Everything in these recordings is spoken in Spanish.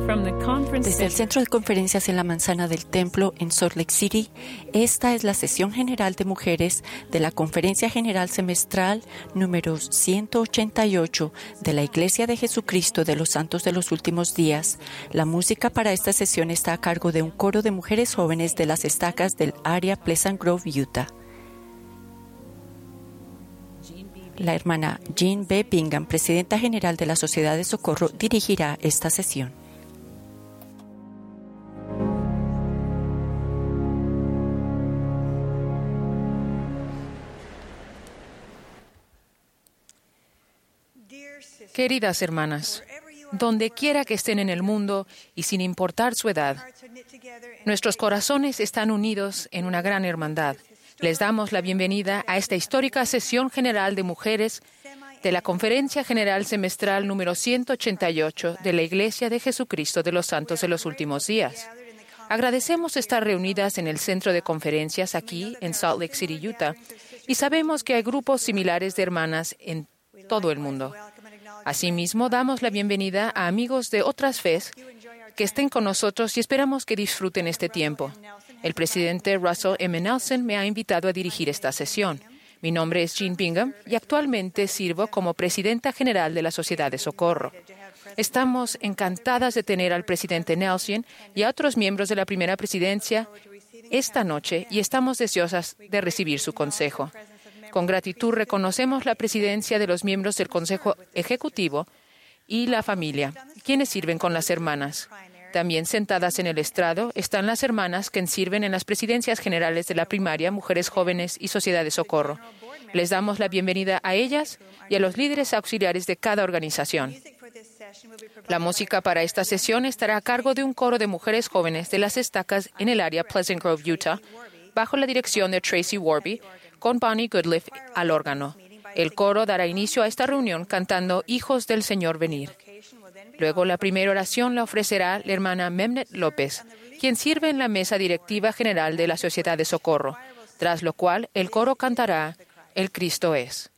Desde el Centro de Conferencias en la Manzana del Templo en Salt Lake City, esta es la sesión general de mujeres de la Conferencia General Semestral número 188 de la Iglesia de Jesucristo de los Santos de los Últimos Días. La música para esta sesión está a cargo de un coro de mujeres jóvenes de las estacas del área Pleasant Grove, Utah. La hermana Jean B. Bingham, presidenta general de la Sociedad de Socorro, dirigirá esta sesión. Queridas hermanas, donde quiera que estén en el mundo y sin importar su edad, nuestros corazones están unidos en una gran hermandad. Les damos la bienvenida a esta histórica sesión general de mujeres de la Conferencia General Semestral número 188 de la Iglesia de Jesucristo de los Santos de los Últimos Días. Agradecemos estar reunidas en el Centro de Conferencias aquí en Salt Lake City, Utah, y sabemos que hay grupos similares de hermanas en todo el mundo. Asimismo, damos la bienvenida a amigos de otras fes que estén con nosotros y esperamos que disfruten este tiempo. El presidente Russell M. Nelson me ha invitado a dirigir esta sesión. Mi nombre es Jean Bingham y actualmente sirvo como presidenta general de la Sociedad de Socorro. Estamos encantadas de tener al presidente Nelson y a otros miembros de la primera presidencia esta noche y estamos deseosas de recibir su consejo. Con gratitud reconocemos la presidencia de los miembros del Consejo Ejecutivo y la familia, quienes sirven con las hermanas. También sentadas en el estrado están las hermanas que sirven en las presidencias generales de la primaria, Mujeres Jóvenes y Sociedad de Socorro. Les damos la bienvenida a ellas y a los líderes auxiliares de cada organización. La música para esta sesión estará a cargo de un coro de mujeres jóvenes de las estacas en el área Pleasant Grove, Utah, bajo la dirección de Tracy Warby, con Bonnie Goodliff al órgano. El coro dará inicio a esta reunión cantando Hijos del Señor Venir. Luego, la primera oración la ofrecerá la hermana Memnet López, quien sirve en la mesa directiva general de la Sociedad de Socorro, tras lo cual el coro cantará El Cristo es.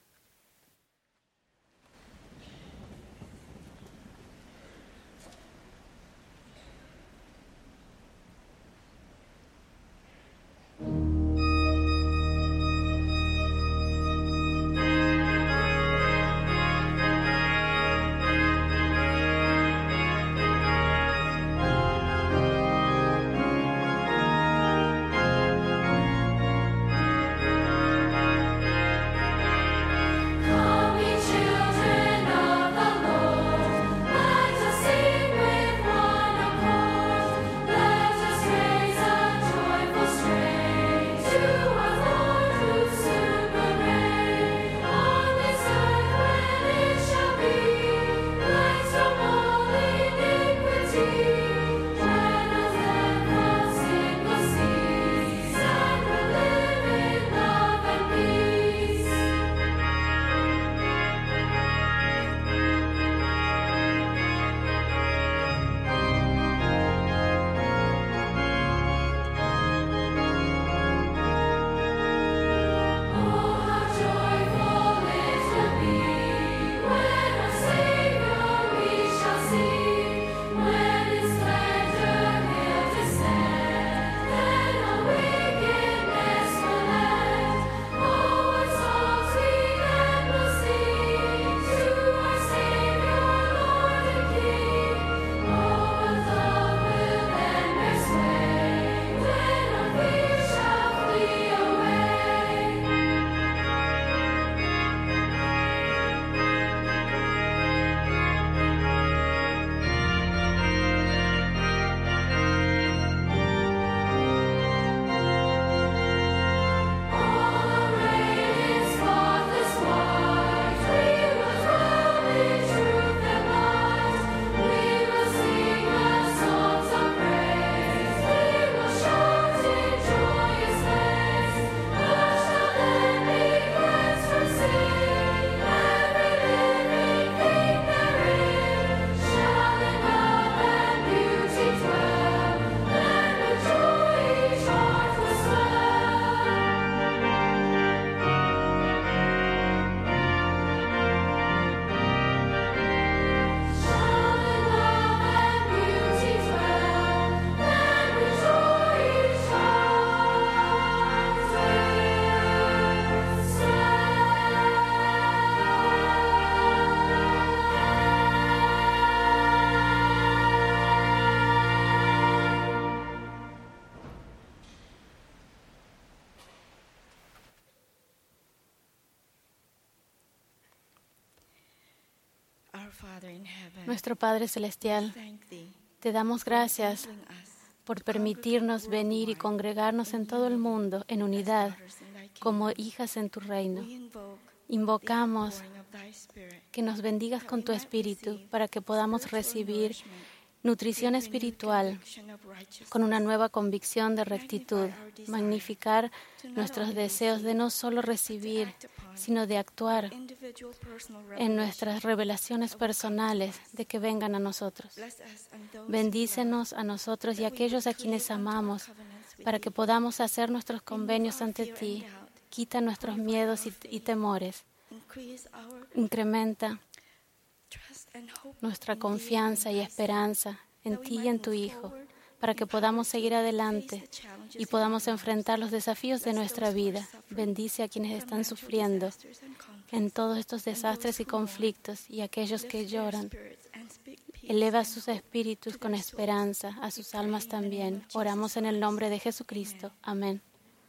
Nuestro Padre Celestial, te damos gracias por permitirnos venir y congregarnos en todo el mundo en unidad, como hijas en tu reino. Invocamos que nos bendigas con tu Espíritu para que podamos recibir nutrición espiritual con una nueva convicción de rectitud, magnificar nuestros deseos de no solo recibir, sino de actuar en nuestras revelaciones personales de que vengan a nosotros. Bendícenos a nosotros y a aquellos a quienes amamos para que podamos hacer nuestros convenios ante ti. Quita nuestros miedos y temores. Incrementa nuestra confianza y esperanza en ti y en tu Hijo, para que podamos seguir adelante y podamos enfrentar los desafíos de nuestra vida. Bendice a quienes están sufriendo en todos estos desastres y conflictos y a aquellos que lloran. Eleva sus espíritus con esperanza, a sus almas también. Oramos en el nombre de Jesucristo. Amén.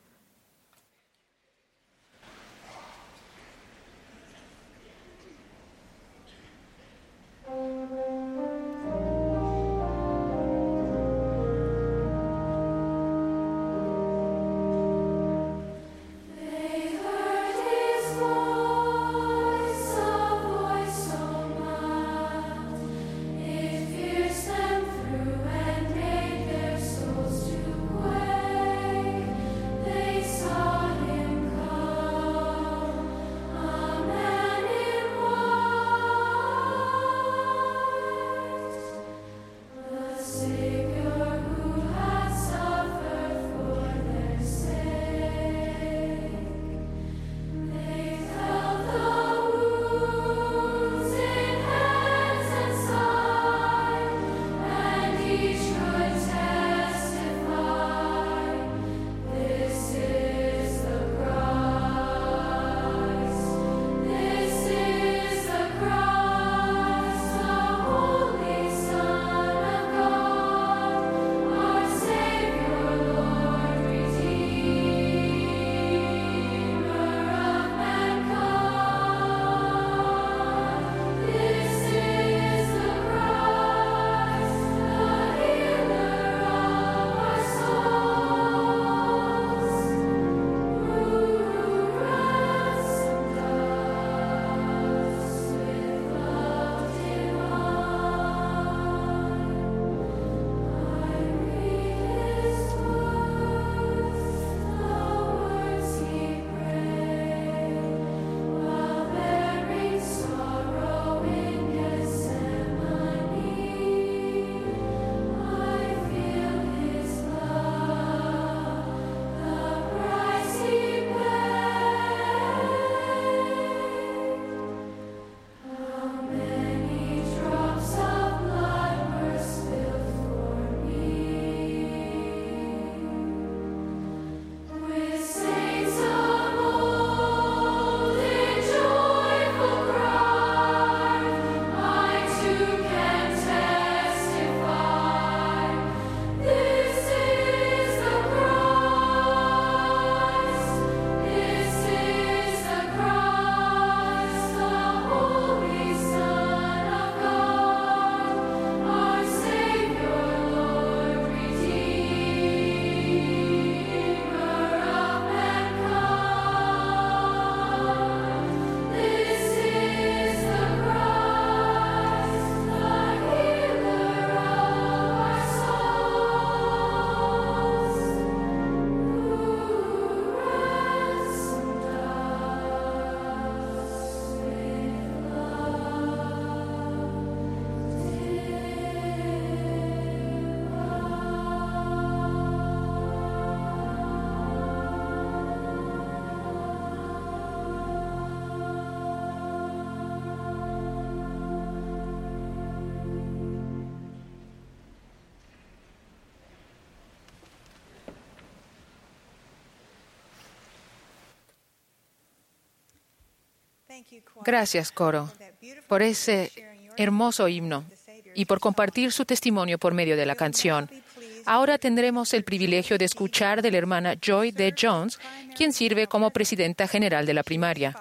Gracias, coro, por ese hermoso himno y por compartir su testimonio por medio de la canción. Ahora tendremos el privilegio de escuchar de la hermana Joy D. Jones, quien sirve como presidenta general de la primaria.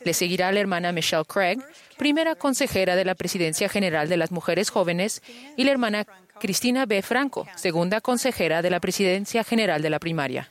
Le seguirá la hermana Michelle Craig, primera consejera de la Presidencia General de las Mujeres Jóvenes, y la hermana Cristina B. Franco, segunda consejera de la Presidencia General de la Primaria.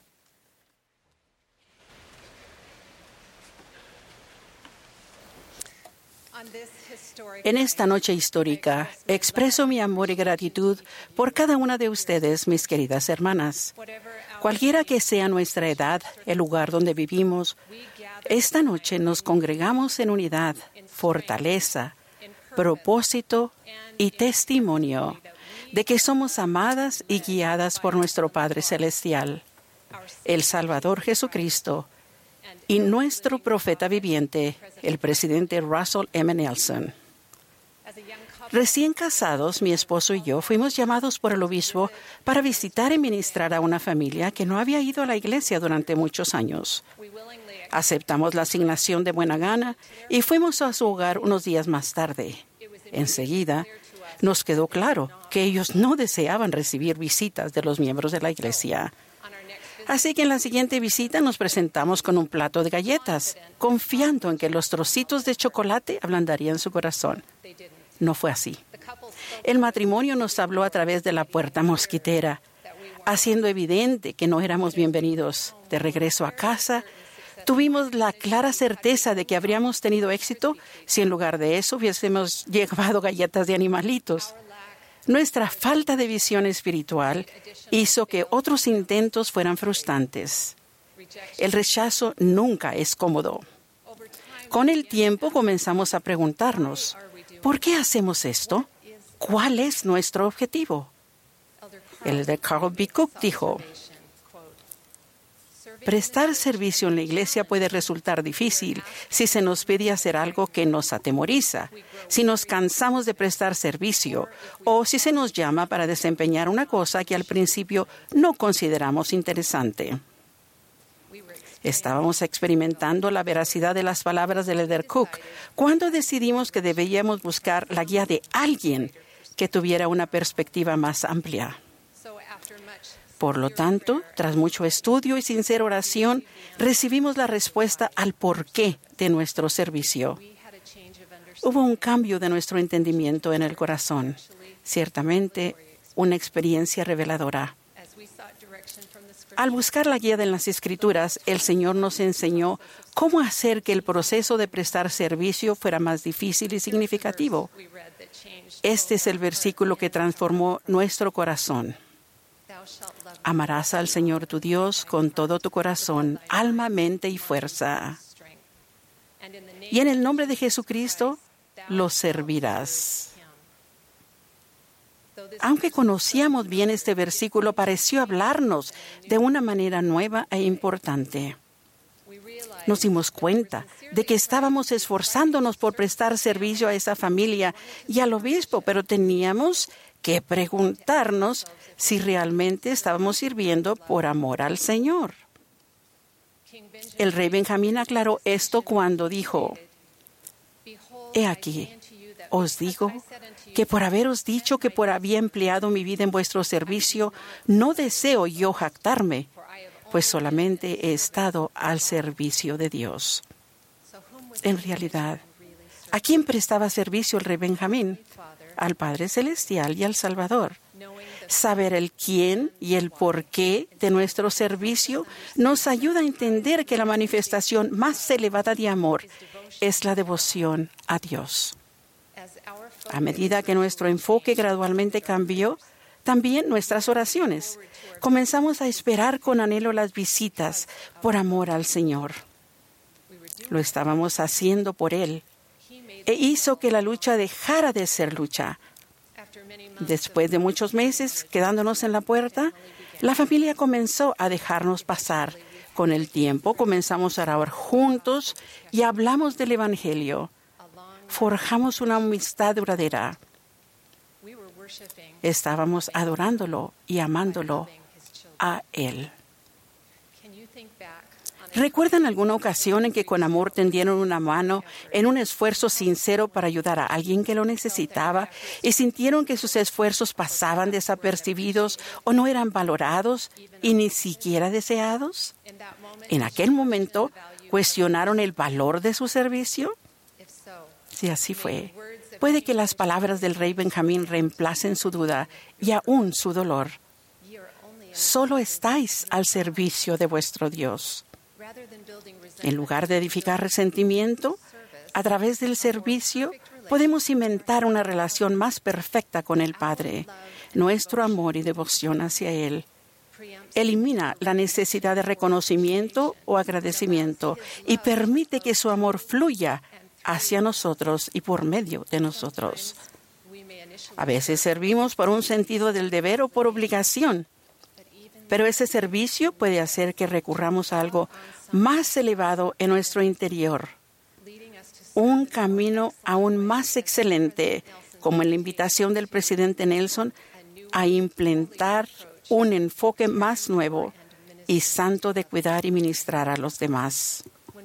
En esta noche histórica, expreso mi amor y gratitud por cada una de ustedes, mis queridas hermanas. Cualquiera que sea nuestra edad, el lugar donde vivimos, esta noche nos congregamos en unidad, fortaleza, propósito y testimonio de que somos amadas y guiadas por nuestro Padre Celestial, el Salvador Jesucristo, y nuestro profeta viviente, el presidente Russell M. Nelson. Recién casados, mi esposo y yo fuimos llamados por el obispo para visitar y ministrar a una familia que no había ido a la iglesia durante muchos años. Aceptamos la asignación de buena gana y fuimos a su hogar unos días más tarde. Enseguida, nos quedó claro que ellos no deseaban recibir visitas de los miembros de la iglesia. Así que en la siguiente visita nos presentamos con un plato de galletas, confiando en que los trocitos de chocolate ablandarían su corazón. No fue así. El matrimonio nos habló a través de la puerta mosquitera, haciendo evidente que no éramos bienvenidos. De regreso a casa, tuvimos la clara certeza de que habríamos tenido éxito si en lugar de eso hubiésemos llevado galletas de animalitos. Nuestra falta de visión espiritual hizo que otros intentos fueran frustrantes. El rechazo nunca es cómodo. Con el tiempo comenzamos a preguntarnos, ¿por qué hacemos esto? ¿Cuál es nuestro objetivo? El de Carl B. Cook dijo, prestar servicio en la iglesia puede resultar difícil si se nos pide hacer algo que nos atemoriza, si nos cansamos de prestar servicio o si se nos llama para desempeñar una cosa que al principio no consideramos interesante. Estábamos experimentando la veracidad de las palabras del líder Cook cuando decidimos que debíamos buscar la guía de alguien que tuviera una perspectiva más amplia. Por lo tanto, tras mucho estudio y sincera oración, recibimos la respuesta al porqué de nuestro servicio. Hubo un cambio de nuestro entendimiento en el corazón, ciertamente una experiencia reveladora. Al buscar la guía de las Escrituras, el Señor nos enseñó cómo hacer que el proceso de prestar servicio fuera más difícil y significativo. Este es el versículo que transformó nuestro corazón. Amarás al Señor tu Dios con todo tu corazón, alma, mente y fuerza. Y en el nombre de Jesucristo lo servirás. Aunque conocíamos bien este versículo, pareció hablarnos de una manera nueva e importante. Nos dimos cuenta de que estábamos esforzándonos por prestar servicio a esa familia y al obispo, pero teníamos que preguntarnos si realmente estábamos sirviendo por amor al Señor. El rey Benjamín aclaró esto cuando dijo, «He aquí, os digo que por haberos dicho que por había empleado mi vida en vuestro servicio, no deseo yo jactarme, pues solamente he estado al servicio de Dios». En realidad, ¿a quién prestaba servicio el rey Benjamín? Al Padre Celestial y al Salvador. Saber el quién y el por qué de nuestro servicio nos ayuda a entender que la manifestación más elevada de amor es la devoción a Dios. A medida que nuestro enfoque gradualmente cambió, también nuestras oraciones. Comenzamos a esperar con anhelo las visitas por amor al Señor. Lo estábamos haciendo por Él e hizo que la lucha dejara de ser lucha. Después de muchos meses quedándonos en la puerta, la familia comenzó a dejarnos pasar. Con el tiempo comenzamos a orar juntos y hablamos del Evangelio. Forjamos una amistad duradera. Estábamos adorándolo y amándolo a Él. ¿Recuerdan alguna ocasión en que con amor tendieron una mano en un esfuerzo sincero para ayudar a alguien que lo necesitaba y sintieron que sus esfuerzos pasaban desapercibidos o no eran valorados y ni siquiera deseados? En aquel momento ¿Cuestionaron el valor de su servicio? Si así fue, puede que las palabras del rey Benjamín reemplacen su duda y aún su dolor. Solo estáis al servicio de vuestro Dios. En lugar de edificar resentimiento, a través del servicio podemos cimentar una relación más perfecta con el Padre. Nuestro amor y devoción hacia Él elimina la necesidad de reconocimiento o agradecimiento y permite que su amor fluya hacia nosotros y por medio de nosotros. A veces servimos por un sentido del deber o por obligación, pero ese servicio puede hacer que recurramos a algo más elevado en nuestro interior, un camino aún más excelente, como en la invitación del presidente Nelson a implementar un enfoque más nuevo y santo de cuidar y ministrar a los demás.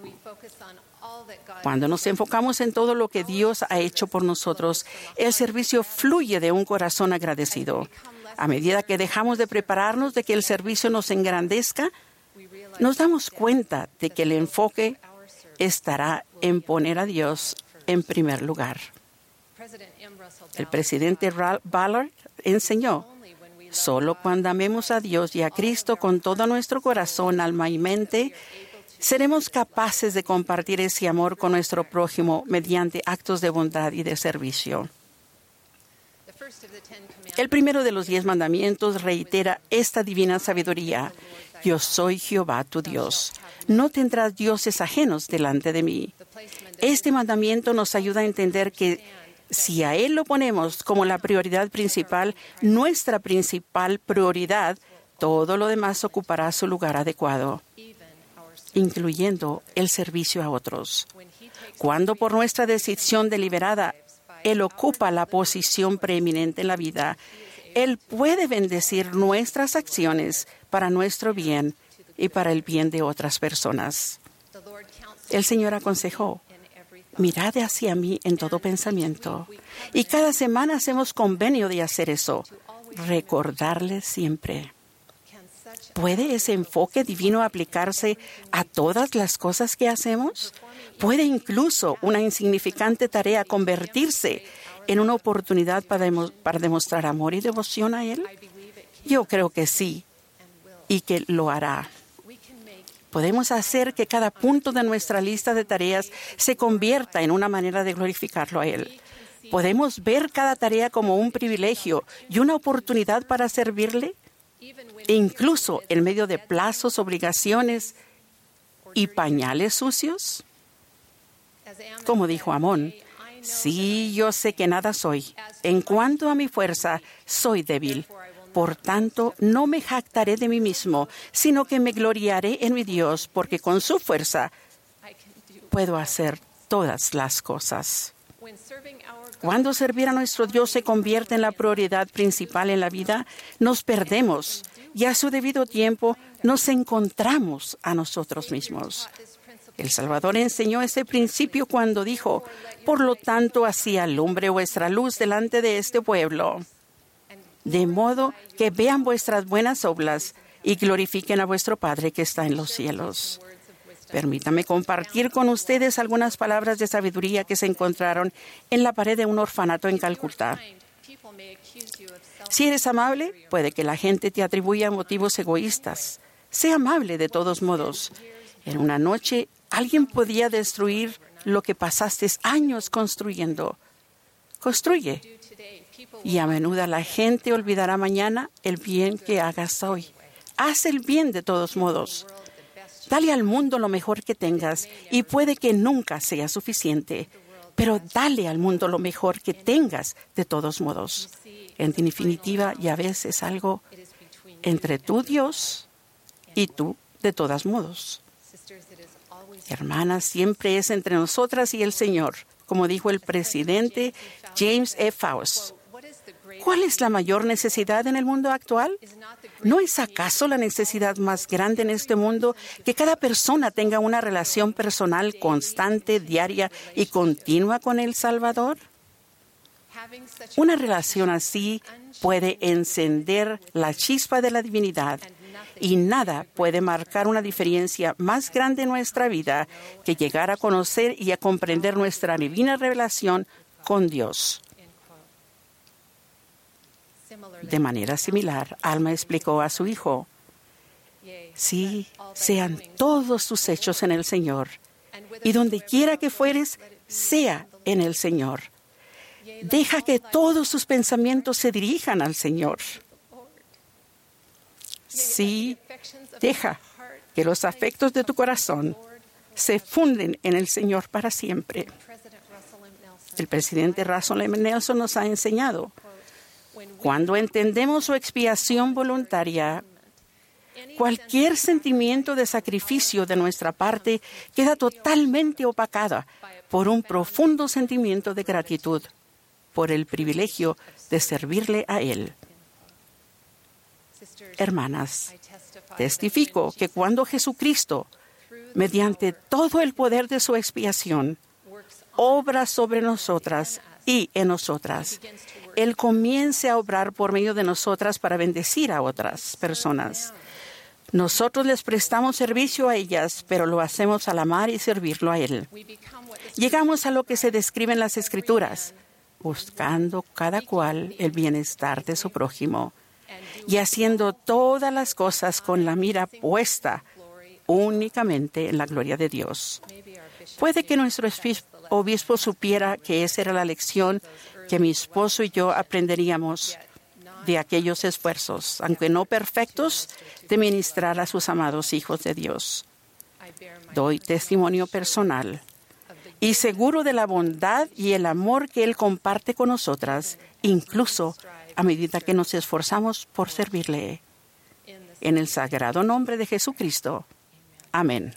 Cuando nos enfocamos en todo lo que Dios ha hecho por nosotros, el servicio fluye de un corazón agradecido. A medida que dejamos de prepararnos de que el servicio nos engrandezca, nos damos cuenta de que el enfoque estará en poner a Dios en primer lugar. El presidente Ballard enseñó: solo cuando amemos a Dios y a Cristo con todo nuestro corazón, alma y mente, seremos capaces de compartir ese amor con nuestro prójimo mediante actos de bondad y de servicio. El primero de los 10 mandamientos reitera esta divina sabiduría: yo soy Jehová tu Dios. No tendrás dioses ajenos delante de mí. Este mandamiento nos ayuda a entender que si a Él lo ponemos como la prioridad principal, nuestra principal prioridad, todo lo demás ocupará su lugar adecuado, incluyendo el servicio a otros. Cuando por nuestra decisión deliberada Él ocupa la posición preeminente en la vida, Él puede bendecir nuestras acciones para nuestro bien y para el bien de otras personas. El Señor aconsejó: mirad hacia mí en todo pensamiento. Y cada semana hacemos convenio de hacer eso, recordarle siempre. ¿Puede ese enfoque divino aplicarse a todas las cosas que hacemos? ¿Puede incluso una insignificante tarea convertirse en una oportunidad para demostrar amor y devoción a Él? Yo creo que sí, y que lo hará. Podemos hacer que cada punto de nuestra lista de tareas se convierta en una manera de glorificarlo a Él. Podemos ver cada tarea como un privilegio y una oportunidad para servirle, incluso en medio de plazos, obligaciones y pañales sucios. Como dijo Amón: sí, yo sé que nada soy. En cuanto a mi fuerza, soy débil. Por tanto, no me jactaré de mí mismo, sino que me gloriaré en mi Dios, porque con su fuerza puedo hacer todas las cosas. Cuando servir a nuestro Dios se convierte en la prioridad principal en la vida, nos perdemos y a su debido tiempo nos encontramos a nosotros mismos. El Salvador enseñó ese principio cuando dijo: por lo tanto, así alumbre vuestra luz delante de este pueblo, de modo que vean vuestras buenas obras y glorifiquen a vuestro Padre que está en los cielos. Permítame compartir con ustedes algunas palabras de sabiduría que se encontraron en la pared de un orfanato en Calcuta. Si eres amable, puede que la gente te atribuya motivos egoístas. Sé amable de todos modos. En una noche, alguien podía destruir lo que pasaste años construyendo. Construye. Y a menudo la gente olvidará mañana el bien que hagas hoy. Haz el bien de todos modos. Dale al mundo lo mejor que tengas y puede que nunca sea suficiente, pero dale al mundo lo mejor que tengas de todos modos. En definitiva, ya ves, es algo entre tu Dios y tú de todos modos. Hermanas, siempre es entre nosotras y el Señor, como dijo el presidente James F. Faust. ¿Cuál es la mayor necesidad en el mundo actual? ¿No es acaso la necesidad más grande en este mundo que cada persona tenga una relación personal constante, diaria y continua con el Salvador? Una relación así puede encender la chispa de la divinidad y nada puede marcar una diferencia más grande en nuestra vida que llegar a conocer y a comprender nuestra divina revelación con Dios. De manera similar, Alma explicó a su hijo: sí, sean todos tus hechos en el Señor, y donde quiera que fueres, sea en el Señor. Deja que todos tus pensamientos se dirijan al Señor. Sí, deja que los afectos de tu corazón se funden en el Señor para siempre. El presidente Russell M. Nelson nos ha enseñado: cuando entendemos su expiación voluntaria, cualquier sentimiento de sacrificio de nuestra parte queda totalmente opacada por un profundo sentimiento de gratitud por el privilegio de servirle a Él. Hermanas, testifico que cuando Jesucristo, mediante todo el poder de su expiación, obra sobre nosotras y en nosotras, Él comience a obrar por medio de nosotras para bendecir a otras personas. Nosotros les prestamos servicio a ellas, pero lo hacemos al amar y servirlo a Él. Llegamos a lo que se describe en las Escrituras: buscando cada cual el bienestar de su prójimo y haciendo todas las cosas con la mira puesta únicamente en la gloria de Dios. Puede que nuestro obispo supiera que esa era la lección que mi esposo y yo aprenderíamos de aquellos esfuerzos, aunque no perfectos, de ministrar a sus amados hijos de Dios. Doy testimonio personal y seguro de la bondad y el amor que Él comparte con nosotras, incluso a medida que nos esforzamos por servirle. En el sagrado nombre de Jesucristo. Amén.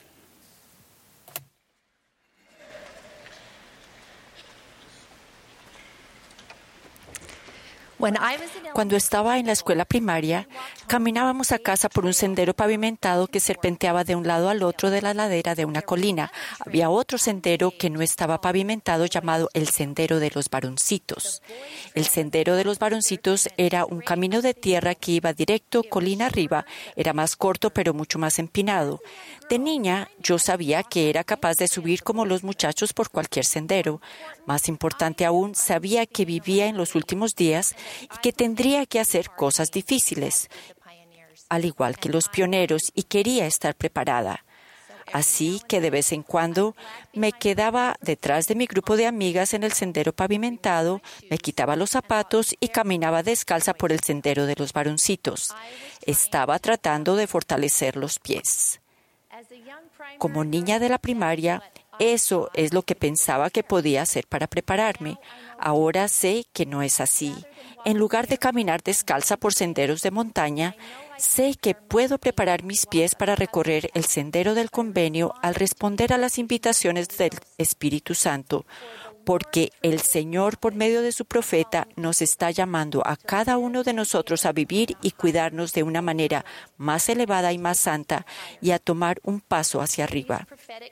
Cuando estaba en la escuela primaria, caminábamos a casa por un sendero pavimentado que serpenteaba de un lado al otro de la ladera de una colina. Había otro sendero que no estaba pavimentado, llamado el Sendero de los Varoncitos. El Sendero de los Varoncitos era un camino de tierra que iba directo colina arriba. Era más corto, pero mucho más empinado. De niña, yo sabía que era capaz de subir como los muchachos por cualquier sendero. Más importante aún, sabía que vivía en los últimos días y que tendría que hacer cosas difíciles, al igual que los pioneros, y quería estar preparada. Así que de vez en cuando me quedaba detrás de mi grupo de amigas en el sendero pavimentado, me quitaba los zapatos y caminaba descalza por el Sendero de los Varoncitos. Estaba tratando de fortalecer los pies. Como niña de la primaria, eso es lo que pensaba que podía hacer para prepararme. Ahora sé que no es así. En lugar de caminar descalza por senderos de montaña, sé que puedo preparar mis pies para recorrer el sendero del convenio al responder a las invitaciones del Espíritu Santo, porque el Señor, por medio de su profeta, nos está llamando a cada uno de nosotros a vivir y cuidarnos de una manera más elevada y más santa y a tomar un paso hacia arriba.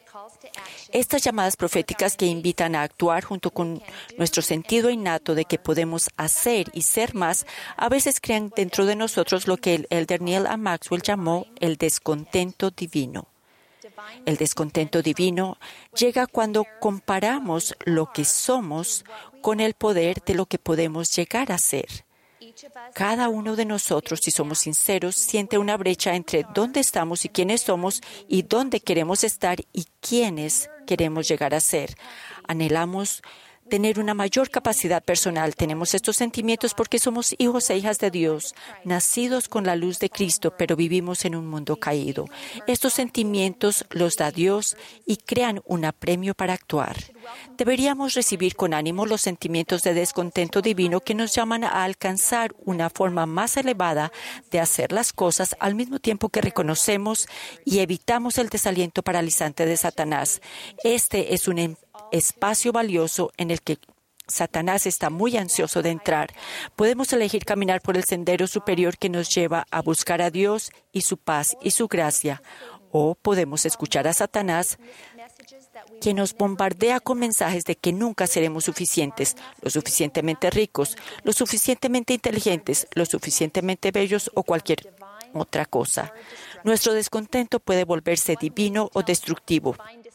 Estas llamadas proféticas que invitan a actuar junto con nuestro sentido innato de que podemos hacer y ser más, a veces crean dentro de nosotros lo que el elder Neil A. Maxwell llamó el descontento divino. El descontento divino llega cuando comparamos lo que somos con el poder de lo que podemos llegar a ser. Cada uno de nosotros, si somos sinceros, siente una brecha entre dónde estamos y quiénes somos y dónde queremos estar y quiénes queremos llegar a ser. Anhelamos tener una mayor capacidad personal. Tenemos estos sentimientos porque somos hijos e hijas de Dios, nacidos con la luz de Cristo, pero vivimos en un mundo caído. Estos sentimientos los da Dios y crean un apremio para actuar. Deberíamos recibir con ánimo los sentimientos de descontento divino que nos llaman a alcanzar una forma más elevada de hacer las cosas al mismo tiempo que reconocemos y evitamos el desaliento paralizante de Satanás. Este es un espacio valioso en el que Satanás está muy ansioso de entrar. Podemos elegir caminar por el sendero superior que nos lleva a buscar a Dios y su paz y su gracia. O podemos escuchar a Satanás, que nos bombardea con mensajes de que nunca seremos suficientes, lo suficientemente ricos, lo suficientemente inteligentes, lo suficientemente bellos o cualquier otra cosa. Nuestro descontento puede volverse divino o destructivo.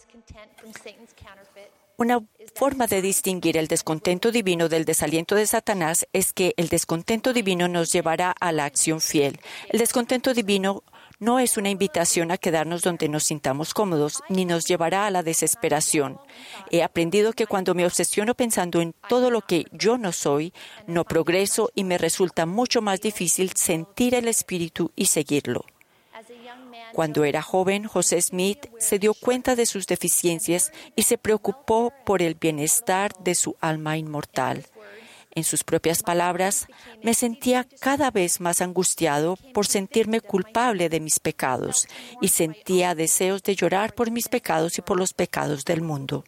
Una forma de distinguir el descontento divino del desaliento de Satanás es que el descontento divino nos llevará a la acción fiel. El descontento divino no es una invitación a quedarnos donde nos sintamos cómodos, ni nos llevará a la desesperación. He aprendido que cuando me obsesiono pensando en todo lo que yo no soy, no progreso y me resulta mucho más difícil sentir el Espíritu y seguirlo. Cuando era joven, José Smith se dio cuenta de sus deficiencias y se preocupó por el bienestar de su alma inmortal. En sus propias palabras, me sentía cada vez más angustiado por sentirme culpable de mis pecados y sentía deseos de llorar por mis pecados y por los pecados del mundo.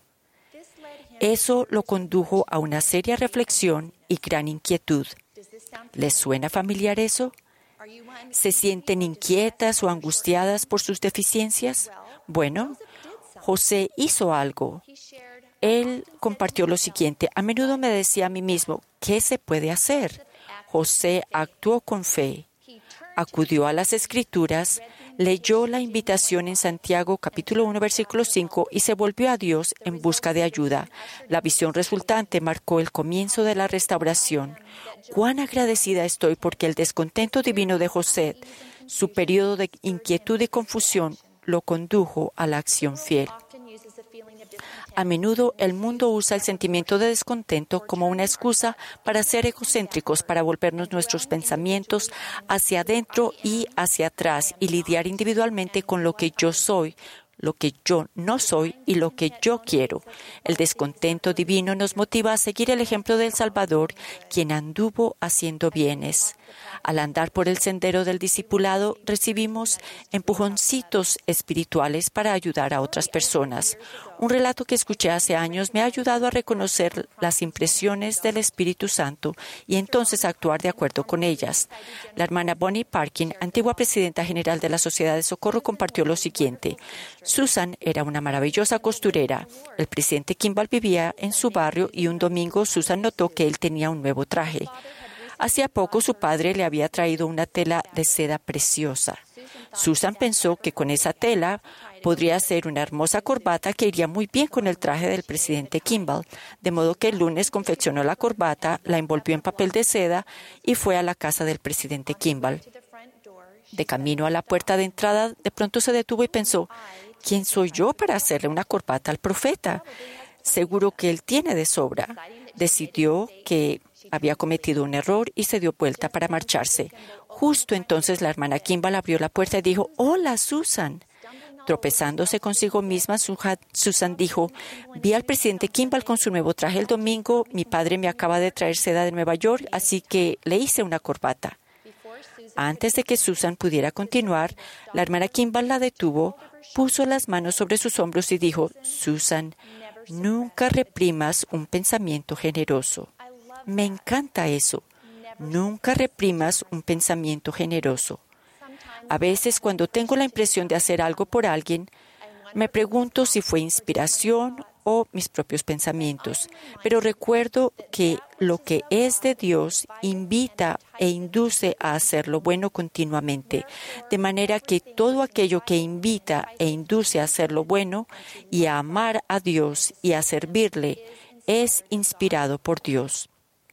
Eso lo condujo a una seria reflexión y gran inquietud. ¿Les suena familiar eso? ¿Se sienten inquietas o angustiadas por sus deficiencias? Bueno, José hizo algo. Él compartió lo siguiente. A menudo me decía a mí mismo, ¿qué se puede hacer? José actuó con fe. Acudió a las Escrituras, leyó la invitación en Santiago capítulo 1, versículo 5 y se volvió a Dios en busca de ayuda. La visión resultante marcó el comienzo de la restauración. Cuán agradecida estoy porque el descontento divino de José, su periodo de inquietud y confusión, lo condujo a la acción fiel. A menudo el mundo usa el sentimiento de descontento como una excusa para ser egocéntricos, para volvernos nuestros pensamientos hacia adentro y hacia atrás y lidiar individualmente con lo que yo soy, lo que yo no soy y lo que yo quiero. El descontento divino nos motiva a seguir el ejemplo del Salvador, quien anduvo haciendo bienes. Al andar por el sendero del discipulado, recibimos empujoncitos espirituales para ayudar a otras personas. Un relato que escuché hace años me ha ayudado a reconocer las impresiones del Espíritu Santo y entonces actuar de acuerdo con ellas. La hermana Bonnie Parkin, antigua presidenta general de la Sociedad de Socorro, compartió lo siguiente. Susan era una maravillosa costurera. El presidente Kimball vivía en su barrio y un domingo Susan notó que él tenía un nuevo traje. Hacía poco su padre le había traído una tela de seda preciosa. Susan pensó que con esa tela podría hacer una hermosa corbata que iría muy bien con el traje del presidente Kimball, de modo que el lunes confeccionó la corbata, la envolvió en papel de seda y fue a la casa del presidente Kimball. De camino a la puerta de entrada, de pronto se detuvo y pensó, ¿quién soy yo para hacerle una corbata al profeta? Seguro que él tiene de sobra. Decidió que había cometido un error y se dio vuelta para marcharse. Justo entonces la hermana Kimball abrió la puerta y dijo, «Hola, Susan». Tropezándose consigo misma, Susan dijo, «Vi al presidente Kimball con su nuevo traje el domingo. Mi padre me acaba de traer seda de Nueva York, así que le hice una corbata». Antes de que Susan pudiera continuar, la hermana Kimball la detuvo, puso las manos sobre sus hombros y dijo, «Susan, nunca reprimas un pensamiento generoso». Me encanta eso. Nunca reprimas un pensamiento generoso. A veces, cuando tengo la impresión de hacer algo por alguien, me pregunto si fue inspiración o mis propios pensamientos. Pero recuerdo que lo que es de Dios invita e induce a hacer lo bueno continuamente, de manera que todo aquello que invita e induce a hacer lo bueno y a amar a Dios y a servirle es inspirado por Dios.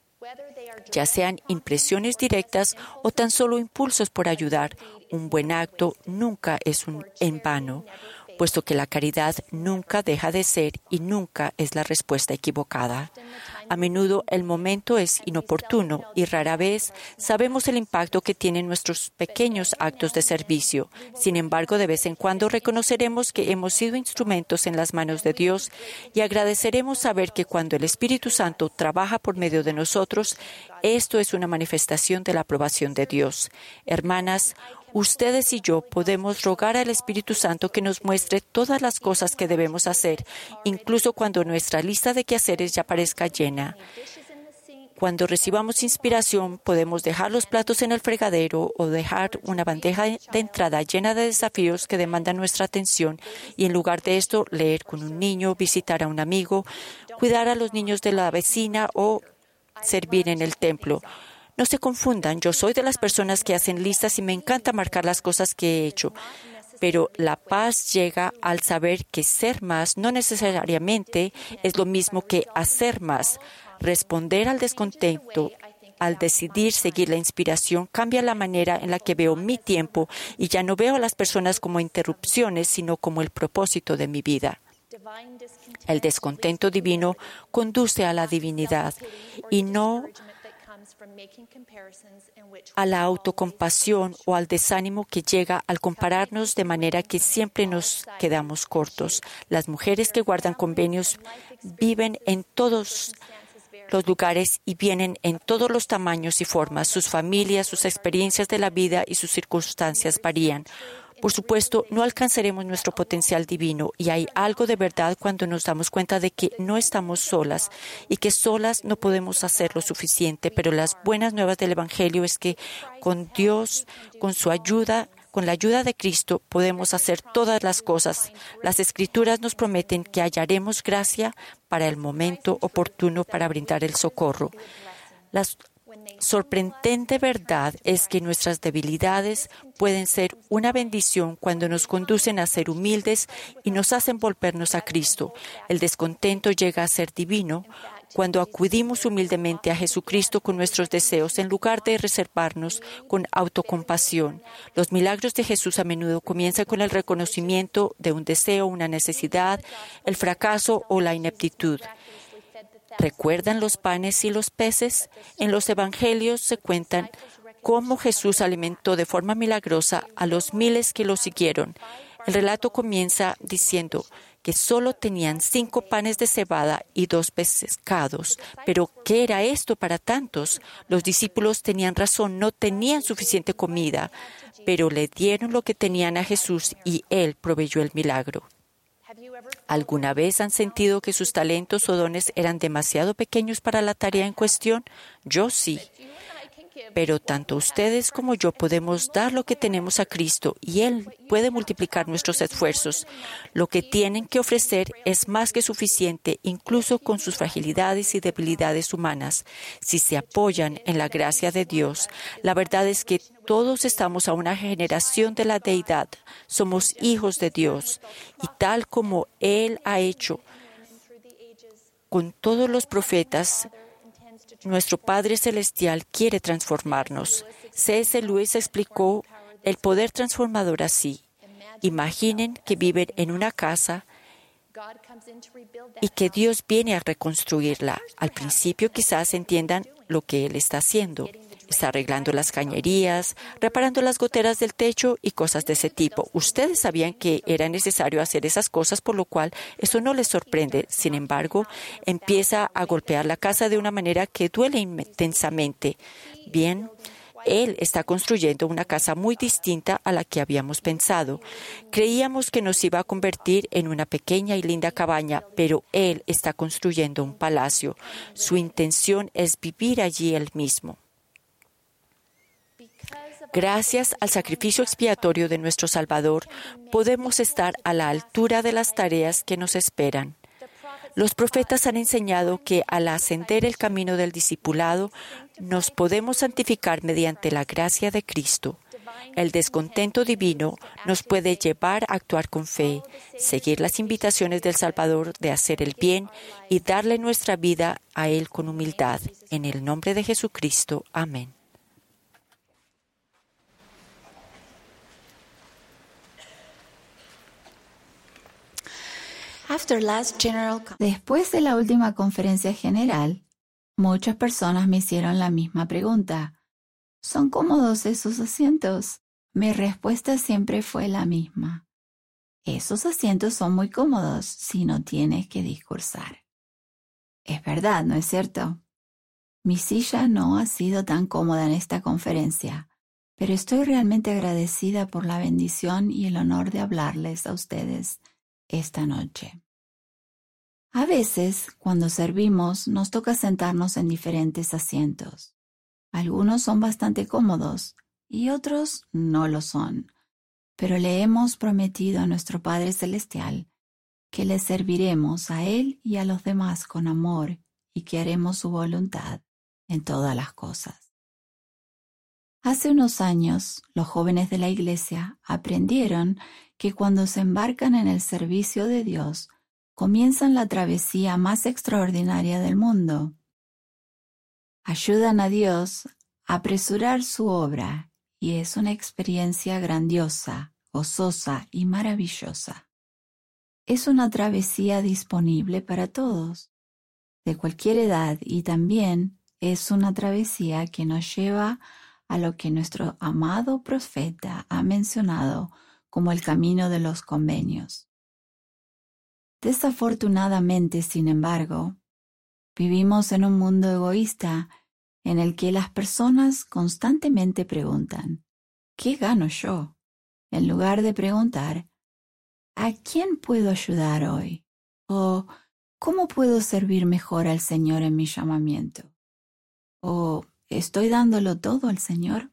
Ya sean impresiones directas o tan solo impulsos por ayudar, un buen acto nunca es en vano, puesto que la caridad nunca deja de ser y nunca es la respuesta equivocada. A menudo el momento es inoportuno y rara vez sabemos el impacto que tienen nuestros pequeños actos de servicio. Sin embargo, de vez en cuando reconoceremos que hemos sido instrumentos en las manos de Dios y agradeceremos saber que cuando el Espíritu Santo trabaja por medio de nosotros, esto es una manifestación de la aprobación de Dios. Hermanas, ustedes y yo podemos rogar al Espíritu Santo que nos muestre todas las cosas que debemos hacer, incluso cuando nuestra lista de quehaceres ya parezca llena. Cuando recibamos inspiración, podemos dejar los platos en el fregadero o dejar una bandeja de entrada llena de desafíos que demandan nuestra atención y en lugar de esto, leer con un niño, visitar a un amigo, cuidar a los niños de la vecina o servir en el templo. No se confundan, yo soy de las personas que hacen listas y me encanta marcar las cosas que he hecho. Pero la paz llega al saber que ser más no necesariamente es lo mismo que hacer más. Responder al descontento, al decidir seguir la inspiración, cambia la manera en la que veo mi tiempo y ya no veo a las personas como interrupciones, sino como el propósito de mi vida. El descontento divino conduce a la divinidad y no a la autocompasión o al desánimo que llega al compararnos de manera que siempre nos quedamos cortos. Las mujeres que guardan convenios viven en todos los lugares y vienen en todos los tamaños y formas. Sus familias, sus experiencias de la vida y sus circunstancias varían. Por supuesto, no alcanzaremos nuestro potencial divino y hay algo de verdad cuando nos damos cuenta de que no estamos solas y que solas no podemos hacer lo suficiente, pero las buenas nuevas del Evangelio es que con Dios, con la ayuda de Cristo, podemos hacer todas las cosas. Las Escrituras nos prometen que hallaremos gracia para el momento oportuno para brindar el socorro. La sorprendente verdad es que nuestras debilidades pueden ser una bendición cuando nos conducen a ser humildes y nos hacen volvernos a Cristo. El descontento llega a ser divino cuando acudimos humildemente a Jesucristo con nuestros deseos en lugar de reservarnos con autocompasión. Los milagros de Jesús a menudo comienzan con el reconocimiento de un deseo, una necesidad, el fracaso o la ineptitud. ¿Recuerdan los panes y los peces? En los evangelios se cuentan cómo Jesús alimentó de forma milagrosa a los miles que lo siguieron. El relato comienza diciendo que solo tenían 5 panes de cebada y 2 pescados. ¿Pero qué era esto para tantos? Los discípulos tenían razón, no tenían suficiente comida, pero le dieron lo que tenían a Jesús y Él proveyó el milagro. ¿Alguna vez han sentido que sus talentos o dones eran demasiado pequeños para la tarea en cuestión? Yo sí. Pero tanto ustedes como yo podemos dar lo que tenemos a Cristo y Él puede multiplicar nuestros esfuerzos. Lo que tienen que ofrecer es más que suficiente, incluso con sus fragilidades y debilidades humanas. Si se apoyan en la gracia de Dios, la verdad es que todos estamos a una generación de la deidad. Somos hijos de Dios. Y tal como Él ha hecho con todos los profetas, nuestro Padre Celestial quiere transformarnos. C.S. Lewis explicó el poder transformador así. Imaginen que viven en una casa y que Dios viene a reconstruirla. Al principio quizás entiendan lo que Él está haciendo. Está arreglando las cañerías, reparando las goteras del techo y cosas de ese tipo. Ustedes sabían que era necesario hacer esas cosas, por lo cual eso no les sorprende. Sin embargo, empieza a golpear la casa de una manera que duele intensamente. Bien, Él está construyendo una casa muy distinta a la que habíamos pensado. Creíamos que nos iba a convertir en una pequeña y linda cabaña, pero Él está construyendo un palacio. Su intención es vivir allí Él mismo. Gracias al sacrificio expiatorio de nuestro Salvador, podemos estar a la altura de las tareas que nos esperan. Los profetas han enseñado que al ascender el camino del discipulado, nos podemos santificar mediante la gracia de Cristo. El descontento divino nos puede llevar a actuar con fe, seguir las invitaciones del Salvador de hacer el bien y darle nuestra vida a Él con humildad. En el nombre de Jesucristo. Amén. Después de la última conferencia general, muchas personas me hicieron la misma pregunta. ¿Son cómodos esos asientos? Mi respuesta siempre fue la misma. Esos asientos son muy cómodos si no tienes que discursar. Es verdad, ¿no es cierto? Mi silla no ha sido tan cómoda en esta conferencia, pero estoy realmente agradecida por la bendición y el honor de hablarles a ustedes esta noche. A veces, cuando servimos, nos toca sentarnos en diferentes asientos. Algunos son bastante cómodos y otros no lo son, pero le hemos prometido a nuestro Padre Celestial que le serviremos a Él y a los demás con amor y que haremos su voluntad en todas las cosas. Hace unos años, los jóvenes de la iglesia aprendieron que cuando se embarcan en el servicio de Dios, comienzan la travesía más extraordinaria del mundo. Ayudan a Dios a apresurar su obra y es una experiencia grandiosa, gozosa y maravillosa. Es una travesía disponible para todos, de cualquier edad, y también es una travesía que nos lleva a lo que nuestro amado profeta ha mencionado como el camino de los convenios. Desafortunadamente, sin embargo, vivimos en un mundo egoísta en el que las personas constantemente preguntan, ¿qué gano yo?, en lugar de preguntar, ¿a quién puedo ayudar hoy? O ¿cómo puedo servir mejor al Señor en mi llamamiento? ¿O estoy dándolo todo al Señor?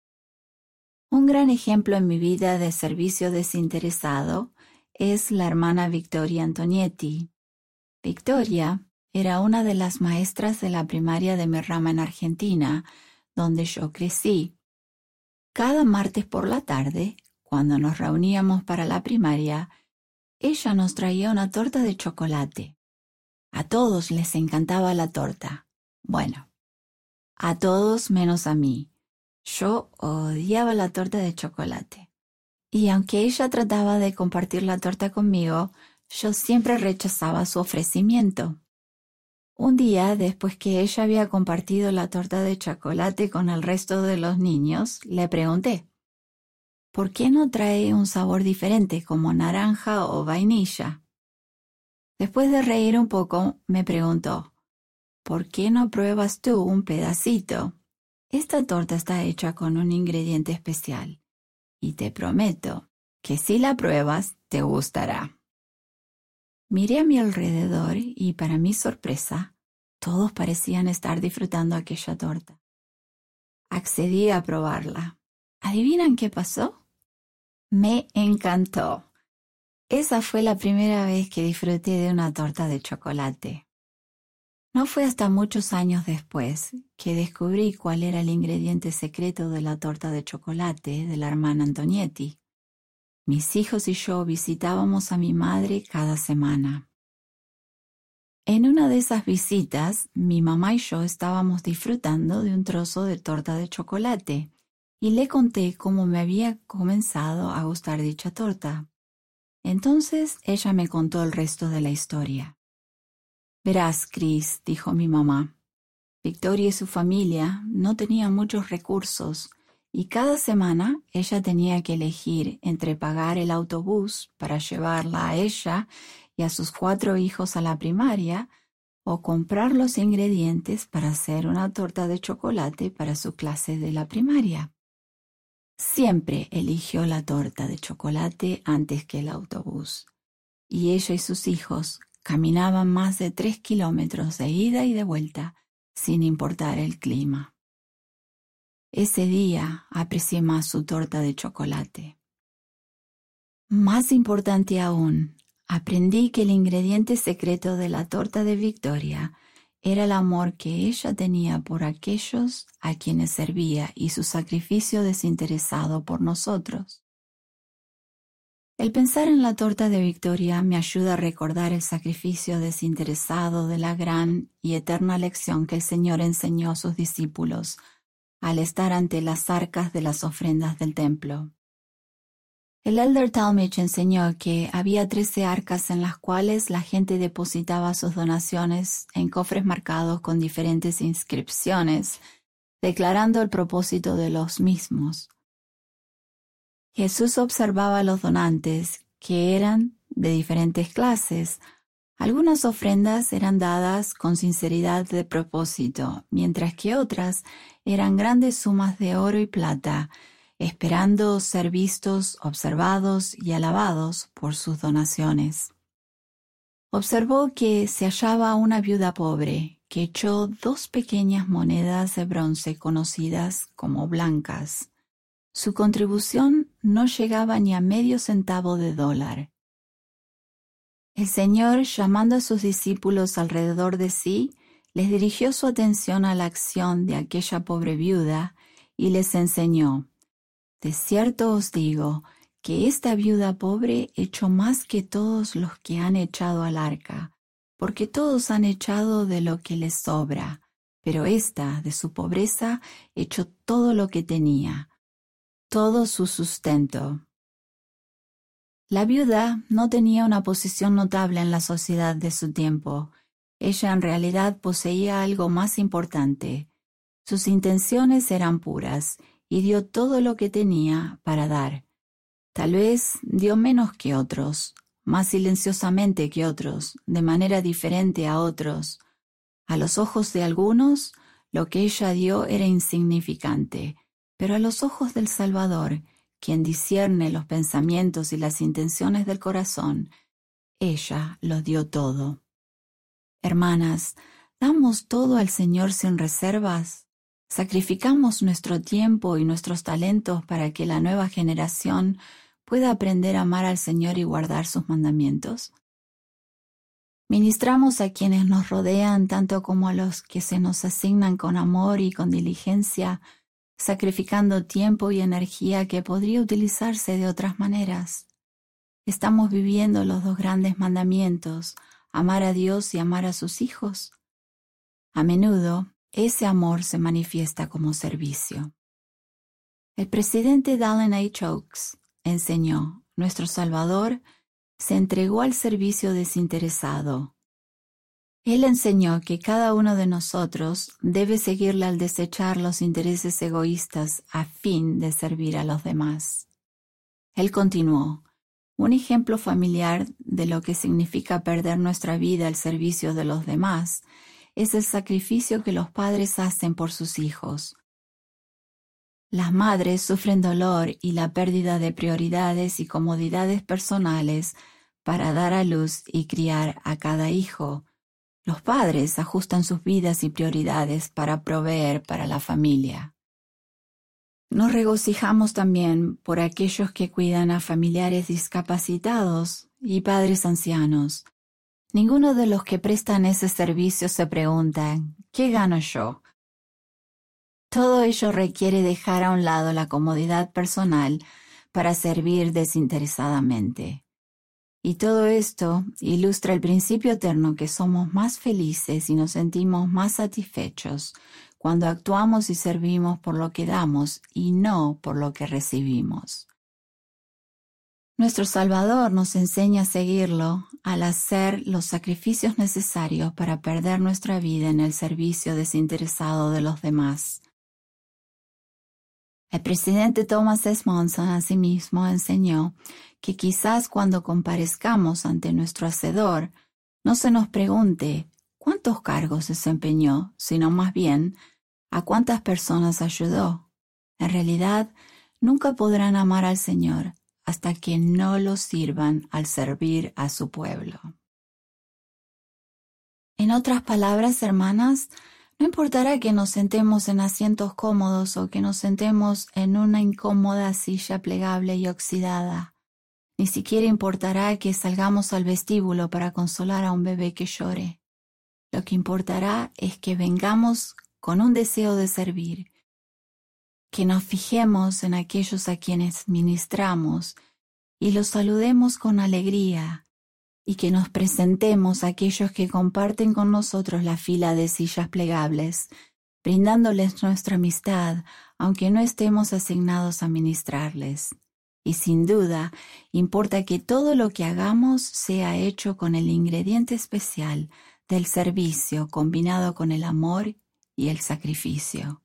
Un gran ejemplo en mi vida de servicio desinteresado es la hermana Victoria Antonietti. Victoria era una de las maestras de la primaria de mi rama en Argentina, donde yo crecí. Cada martes por la tarde, cuando nos reuníamos para la primaria, ella nos traía una torta de chocolate. A todos les encantaba la torta. Bueno, a todos menos a mí. Yo odiaba la torta de chocolate. Y aunque ella trataba de compartir la torta conmigo, yo siempre rechazaba su ofrecimiento. Un día, después que ella había compartido la torta de chocolate con el resto de los niños, le pregunté, ¿por qué no trae un sabor diferente como naranja o vainilla? Después de reír un poco, me preguntó, ¿por qué no pruebas tú un pedacito? Esta torta está hecha con un ingrediente especial y te prometo que si la pruebas te gustará. Miré a mi alrededor y para mi sorpresa, todos parecían estar disfrutando aquella torta. Accedí a probarla. ¿Adivinan qué pasó? Me encantó. Esa fue la primera vez que disfruté de una torta de chocolate. No fue hasta muchos años después que descubrí cuál era el ingrediente secreto de la torta de chocolate de la hermana Antonietti. Mis hijos y yo visitábamos a mi madre cada semana. En una de esas visitas, mi mamá y yo estábamos disfrutando de un trozo de torta de chocolate y le conté cómo me había comenzado a gustar dicha torta. Entonces ella me contó el resto de la historia. Verás, Chris, dijo mi mamá, Victoria y su familia no tenían muchos recursos y cada semana ella tenía que elegir entre pagar el autobús para llevarla a ella y a sus 4 hijos a la primaria o comprar los ingredientes para hacer una torta de chocolate para su clase de la primaria. Siempre eligió la torta de chocolate antes que el autobús y ella y sus hijos caminaban más de 3 kilómetros de ida y de vuelta, sin importar el clima. Ese día aprecié más su torta de chocolate. Más importante aún, aprendí que el ingrediente secreto de la torta de Victoria era el amor que ella tenía por aquellos a quienes servía y su sacrificio desinteresado por nosotros. El pensar en la torta de Victoria me ayuda a recordar el sacrificio desinteresado de la gran y eterna lección que el Señor enseñó a sus discípulos al estar ante las arcas de las ofrendas del templo. El Elder Talmage enseñó que había 13 arcas en las cuales la gente depositaba sus donaciones en cofres marcados con diferentes inscripciones, declarando el propósito de los mismos. Jesús observaba a los donantes, que eran de diferentes clases. Algunas ofrendas eran dadas con sinceridad de propósito, mientras que otras eran grandes sumas de oro y plata, esperando ser vistos, observados y alabados por sus donaciones. Observó que se hallaba una viuda pobre que echó 2 pequeñas monedas de bronce conocidas como blancas. Su contribución no llegaba ni a medio centavo de dólar. El Señor, llamando a sus discípulos alrededor de sí, les dirigió su atención a la acción de aquella pobre viuda y les enseñó: de cierto os digo que esta viuda pobre echó más que todos los que han echado al arca, porque todos han echado de lo que les sobra, pero ésta, de su pobreza, echó todo lo que tenía, todo su sustento. La viuda no tenía una posición notable en la sociedad de su tiempo. Ella en realidad poseía algo más importante. Sus intenciones eran puras y dio todo lo que tenía para dar. Tal vez dio menos que otros, más silenciosamente que otros, de manera diferente a otros. A los ojos de algunos, lo que ella dio era insignificante, pero a los ojos del Salvador, quien discierne los pensamientos y las intenciones del corazón, ella lo dio todo. Hermanas, ¿damos todo al Señor sin reservas? ¿Sacrificamos nuestro tiempo y nuestros talentos para que la nueva generación pueda aprender a amar al Señor y guardar sus mandamientos? ¿Ministramos a quienes nos rodean tanto como a los que se nos asignan con amor y con diligencia, sacrificando tiempo y energía que podría utilizarse de otras maneras? ¿Estamos viviendo los dos grandes mandamientos, amar a Dios y amar a sus hijos? A menudo, ese amor se manifiesta como servicio. El presidente Dallin H. Oaks enseñó: nuestro Salvador se entregó al servicio desinteresado. Él enseñó que cada uno de nosotros debe seguirle al desechar los intereses egoístas a fin de servir a los demás. Él continuó: un ejemplo familiar de lo que significa perder nuestra vida al servicio de los demás es el sacrificio que los padres hacen por sus hijos. Las madres sufren dolor y la pérdida de prioridades y comodidades personales para dar a luz y criar a cada hijo. Los padres ajustan sus vidas y prioridades para proveer para la familia. Nos regocijamos también por aquellos que cuidan a familiares discapacitados y padres ancianos. Ninguno de los que prestan ese servicio se pregunta: ¿qué gano yo? Todo ello requiere dejar a un lado la comodidad personal para servir desinteresadamente. Y todo esto ilustra el principio eterno que somos más felices y nos sentimos más satisfechos cuando actuamos y servimos por lo que damos y no por lo que recibimos. Nuestro Salvador nos enseña a seguirlo al hacer los sacrificios necesarios para perder nuestra vida en el servicio desinteresado de los demás. El presidente Thomas S. Monson asimismo enseñó que quizás cuando comparezcamos ante nuestro Hacedor, no se nos pregunte cuántos cargos desempeñó, sino más bien a cuántas personas ayudó. En realidad, nunca podrán amar al Señor hasta que no lo sirvan al servir a su pueblo. En otras palabras, hermanas, no importará que nos sentemos en asientos cómodos o que nos sentemos en una incómoda silla plegable y oxidada. Ni siquiera importará que salgamos al vestíbulo para consolar a un bebé que llore. Lo que importará es que vengamos con un deseo de servir, que nos fijemos en aquellos a quienes ministramos y los saludemos con alegría, y que nos presentemos a aquellos que comparten con nosotros la fila de sillas plegables, brindándoles nuestra amistad, aunque no estemos asignados a ministrarles. Y sin duda, importa que todo lo que hagamos sea hecho con el ingrediente especial del servicio combinado con el amor y el sacrificio.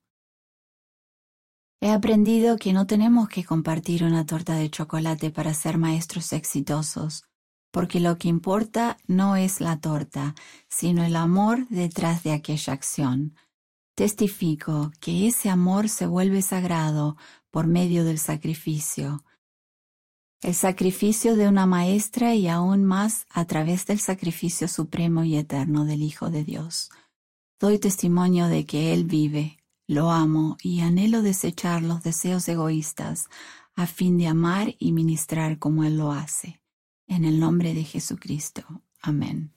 He aprendido que no tenemos que compartir una torta de chocolate para ser maestros exitosos, porque lo que importa no es la torta, sino el amor detrás de aquella acción. Testifico que ese amor se vuelve sagrado por medio del sacrificio. El sacrificio de una maestra y aún más a través del sacrificio supremo y eterno del Hijo de Dios. Doy testimonio de que Él vive, lo amo y anhelo desechar los deseos egoístas a fin de amar y ministrar como Él lo hace. En el nombre de Jesucristo. Amén.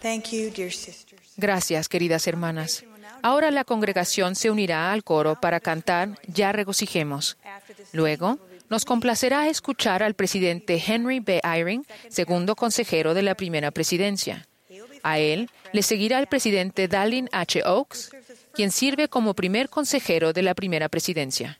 Gracias, queridas hermanas. Ahora la congregación se unirá al coro para cantar Ya regocijemos. Luego, nos complacerá escuchar al presidente Henry B. Eyring, segundo consejero de la primera presidencia. A él le seguirá el presidente Dallin H. Oaks, quien sirve como primer consejero de la primera presidencia.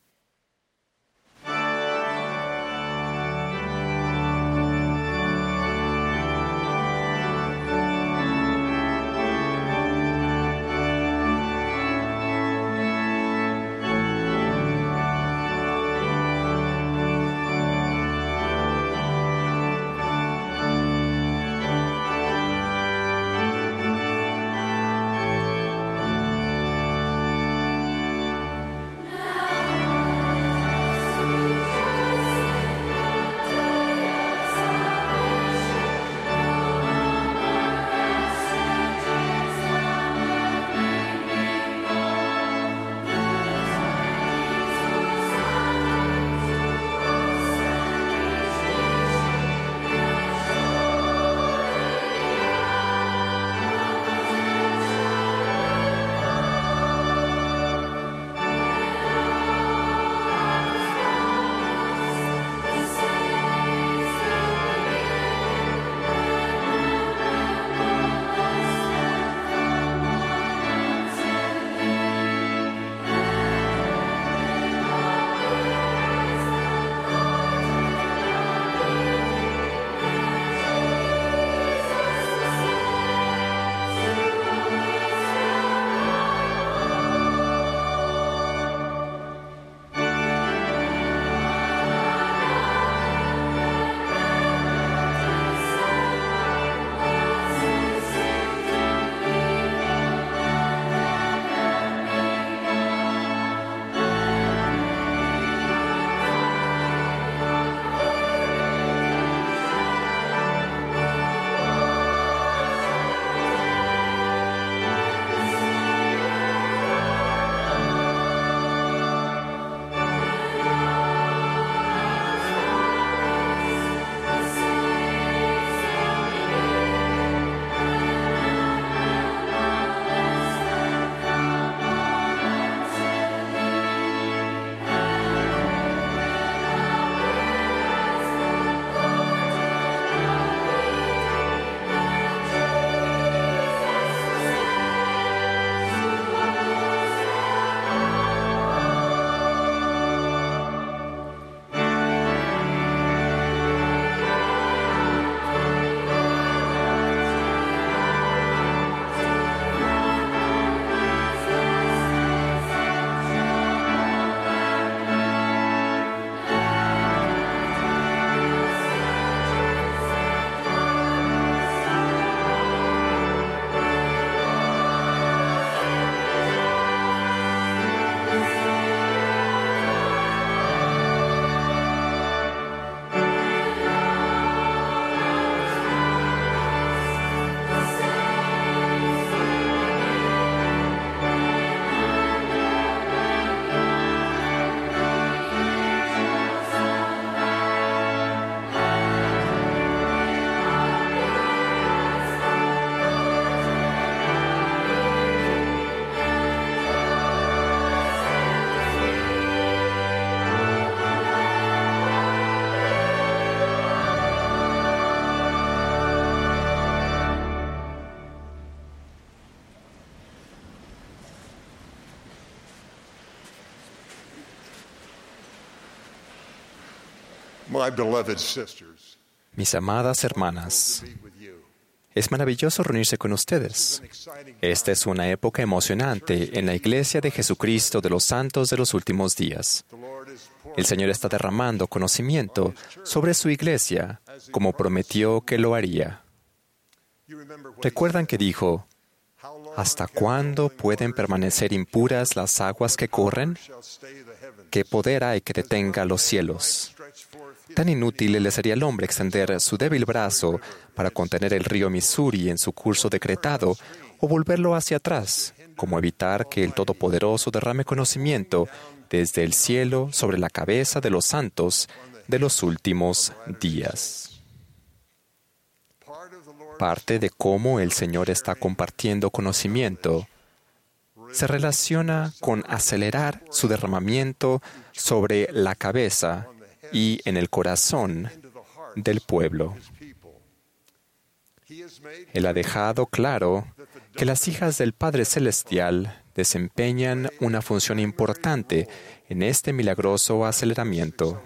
Mis amadas hermanas, es maravilloso reunirse con ustedes. Esta es una época emocionante en la Iglesia de Jesucristo de los Santos de los Últimos Días. El Señor está derramando conocimiento sobre su Iglesia, como prometió que lo haría. ¿Recuerdan que dijo, ¿hasta cuándo pueden permanecer impuras las aguas que corren? ¿Qué poder hay que detenga los cielos? Tan inútil le sería al hombre extender su débil brazo para contener el río Missouri en su curso decretado o volverlo hacia atrás, como evitar que el Todopoderoso derrame conocimiento desde el cielo sobre la cabeza de los santos de los últimos días. Parte de cómo el Señor está compartiendo conocimiento se relaciona con acelerar su derramamiento sobre la cabeza y en el corazón del pueblo. Él ha dejado claro que las hijas del Padre Celestial desempeñan una función importante en este milagroso aceleramiento.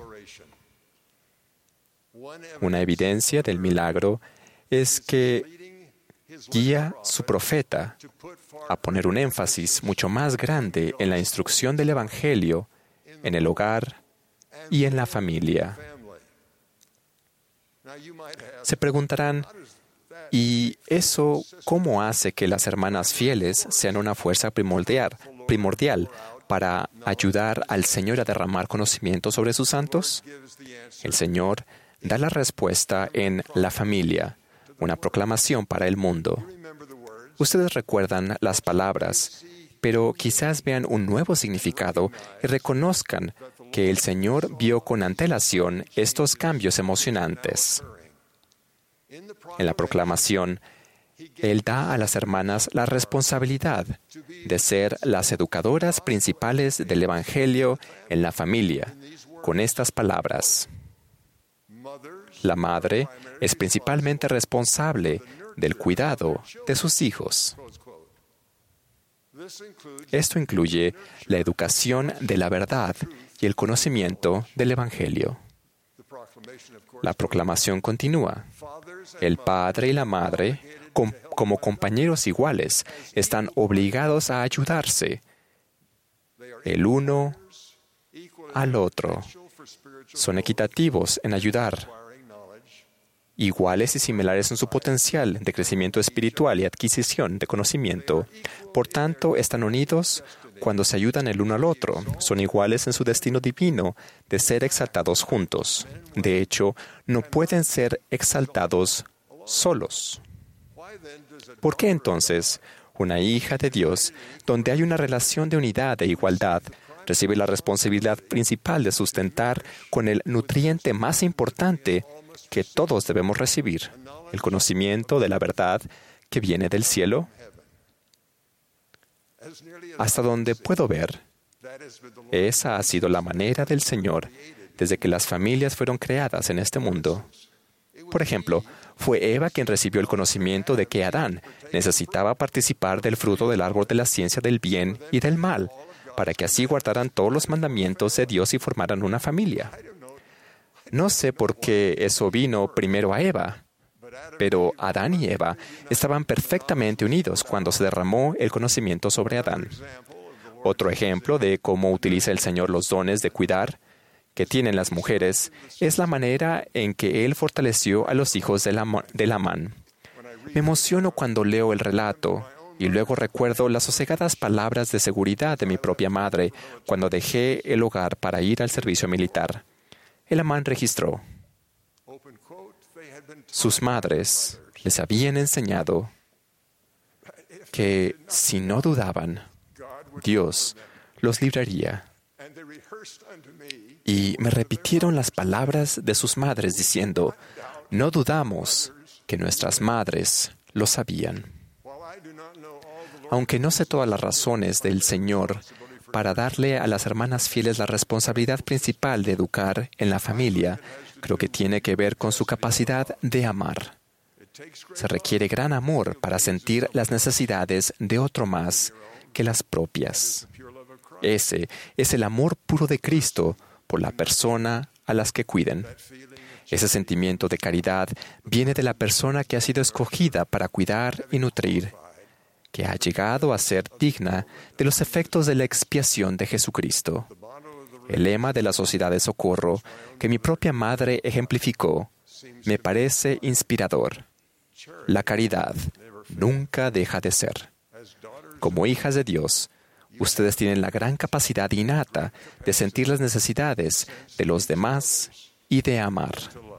Una evidencia del milagro es que guía su profeta a poner un énfasis mucho más grande en la instrucción del Evangelio, en el hogar y en la familia. Se preguntarán, ¿y eso cómo hace que las hermanas fieles sean una fuerza primordial para ayudar al Señor a derramar conocimiento sobre sus santos? El Señor da la respuesta en la familia, una proclamación para el mundo. Ustedes recuerdan las palabras, pero quizás vean un nuevo significado y reconozcan que el Señor vio con antelación estos cambios emocionantes. En la proclamación, Él da a las hermanas la responsabilidad de ser las educadoras principales del Evangelio en la familia, con estas palabras. La madre es principalmente responsable del cuidado de sus hijos. Esto incluye la educación de la verdad y el conocimiento del Evangelio. La proclamación continúa. El padre y la madre, como compañeros iguales, están obligados a ayudarse el uno al otro. Son equitativos en ayudar, iguales y similares en su potencial de crecimiento espiritual y adquisición de conocimiento. Por tanto, están unidos cuando se ayudan el uno al otro. Son iguales en su destino divino de ser exaltados juntos. De hecho, no pueden ser exaltados solos. ¿Por qué entonces una hija de Dios, donde hay una relación de unidad e igualdad, recibe la responsabilidad principal de sustentar con el nutriente más importante que todos debemos recibir, el conocimiento de la verdad que viene del cielo? Hasta donde puedo ver, esa ha sido la manera del Señor desde que las familias fueron creadas en este mundo. Por ejemplo, fue Eva quien recibió el conocimiento de que Adán necesitaba participar del fruto del árbol de la ciencia del bien y del mal, para que así guardaran todos los mandamientos de Dios y formaran una familia. No sé por qué eso vino primero a Eva, pero Adán y Eva estaban perfectamente unidos cuando se derramó el conocimiento sobre Adán. Otro ejemplo de cómo utiliza el Señor los dones de cuidar que tienen las mujeres es la manera en que Él fortaleció a los hijos de Amán. Me emociono cuando leo el relato y luego recuerdo las sosegadas palabras de seguridad de mi propia madre cuando dejé el hogar para ir al servicio militar. El Amán registró: sus madres les habían enseñado que si no dudaban, Dios los libraría. Y me repitieron las palabras de sus madres diciendo: no dudamos que nuestras madres lo sabían. Aunque no sé todas las razones del Señor para darle a las hermanas fieles la responsabilidad principal de educar en la familia, creo que tiene que ver con su capacidad de amar. Se requiere gran amor para sentir las necesidades de otro más que las propias. Ese es el amor puro de Cristo por la persona a las que cuiden. Ese sentimiento de caridad viene de la persona que ha sido escogida para cuidar y nutrir, que ha llegado a ser digna de los efectos de la expiación de Jesucristo. El lema de la Sociedad de Socorro que mi propia madre ejemplificó me parece inspirador. La caridad nunca deja de ser. Como hijas de Dios, ustedes tienen la gran capacidad innata de sentir las necesidades de los demás y de amar.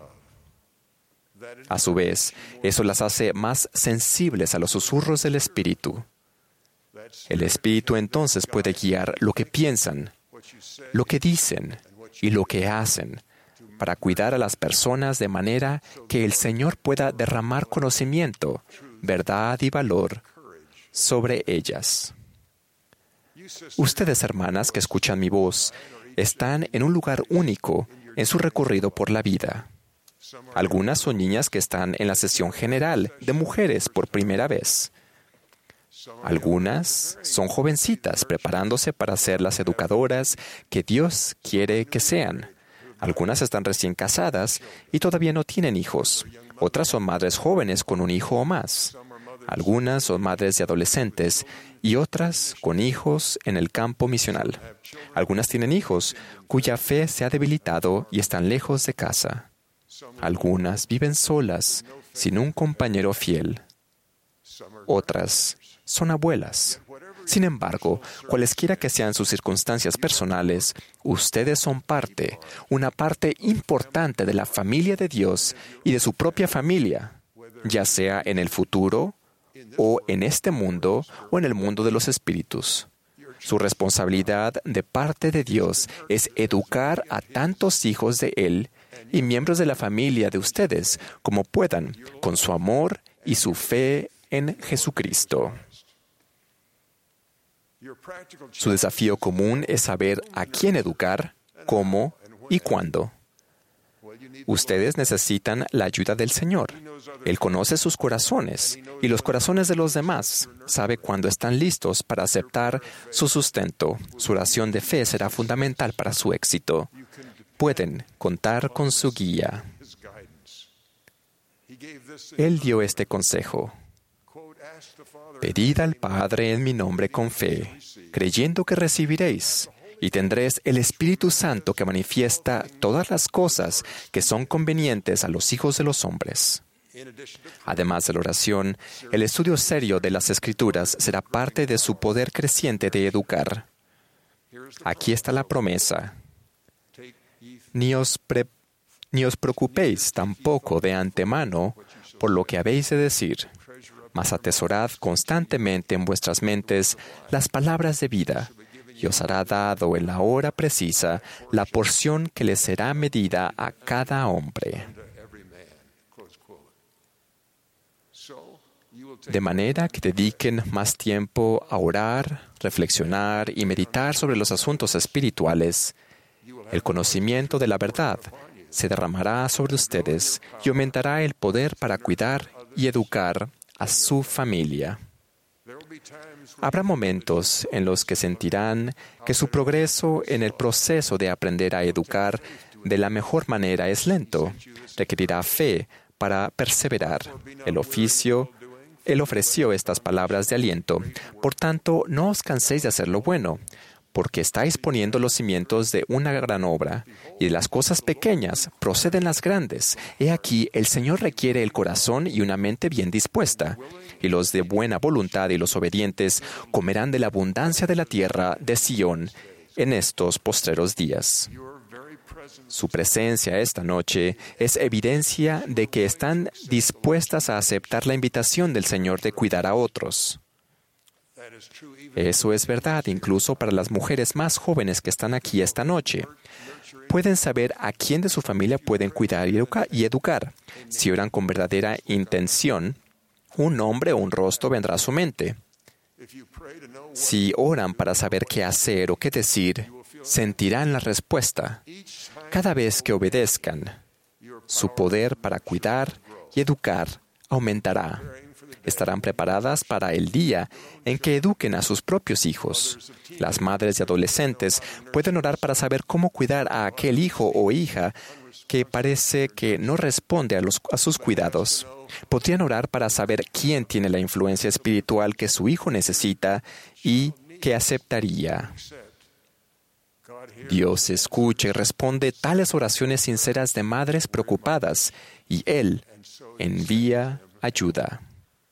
A su vez, eso las hace más sensibles a los susurros del Espíritu. El Espíritu entonces puede guiar lo que piensan, lo que dicen y lo que hacen para cuidar a las personas de manera que el Señor pueda derramar conocimiento, verdad y valor sobre ellas. Ustedes, hermanas que escuchan mi voz, están en un lugar único en su recorrido por la vida. Algunas son niñas que están en la sesión general de mujeres por primera vez. Algunas son jovencitas preparándose para ser las educadoras que Dios quiere que sean. Algunas están recién casadas y todavía no tienen hijos. Otras son madres jóvenes con un hijo o más. Algunas son madres de adolescentes y otras con hijos en el campo misional. Algunas tienen hijos cuya fe se ha debilitado y están lejos de casa. Algunas viven solas, sin un compañero fiel. Otras son abuelas. Sin embargo, cualesquiera que sean sus circunstancias personales, ustedes son una parte importante de la familia de Dios y de su propia familia, ya sea en el futuro, o en este mundo, o en el mundo de los espíritus. Su responsabilidad de parte de Dios es educar a tantos hijos de Él y miembros de la familia de ustedes como puedan, con su amor y su fe en Jesucristo. Su desafío común es saber a quién educar, cómo y cuándo. Ustedes necesitan la ayuda del Señor. Él conoce sus corazones y los corazones de los demás. Sabe cuándo están listos para aceptar su sustento. Su oración de fe será fundamental para su éxito. Pueden contar con su guía. Él dio este consejo. Pedid al Padre en mi nombre con fe, creyendo que recibiréis, y tendréis el Espíritu Santo que manifiesta todas las cosas que son convenientes a los hijos de los hombres. Además de la oración, el estudio serio de las Escrituras será parte de su poder creciente de educar. Aquí está la promesa. Ni os preocupéis tampoco de antemano por lo que habéis de decir, mas atesorad constantemente en vuestras mentes las palabras de vida, y os hará dado en la hora precisa la porción que le será medida a cada hombre. De manera que dediquen más tiempo a orar, reflexionar y meditar sobre los asuntos espirituales. El conocimiento de la verdad se derramará sobre ustedes y aumentará el poder para cuidar y educar a su familia. Habrá momentos en los que sentirán que su progreso en el proceso de aprender a educar de la mejor manera es lento. Requerirá fe para perseverar. Él ofreció estas palabras de aliento. Por tanto, no os canséis de hacer lo bueno, porque estáis poniendo los cimientos de una gran obra, y de las cosas pequeñas proceden las grandes. He aquí, el Señor requiere el corazón y una mente bien dispuesta, y los de buena voluntad y los obedientes comerán de la abundancia de la tierra de Sión en estos postreros días. Su presencia esta noche es evidencia de que están dispuestas a aceptar la invitación del Señor de cuidar a otros. Eso es verdad incluso para las mujeres más jóvenes que están aquí esta noche. Pueden saber a quién de su familia pueden cuidar y educar. Si oran con verdadera intención, un nombre o un rostro vendrá a su mente. Si oran para saber qué hacer o qué decir, sentirán la respuesta. Cada vez que obedezcan, su poder para cuidar y educar aumentará. Estarán preparadas para el día en que eduquen a sus propios hijos. Las madres y adolescentes pueden orar para saber cómo cuidar a aquel hijo o hija que parece que no responde a sus cuidados. Podrían orar para saber quién tiene la influencia espiritual que su hijo necesita y que aceptaría. Dios escucha y responde tales oraciones sinceras de madres preocupadas, y Él envía ayuda.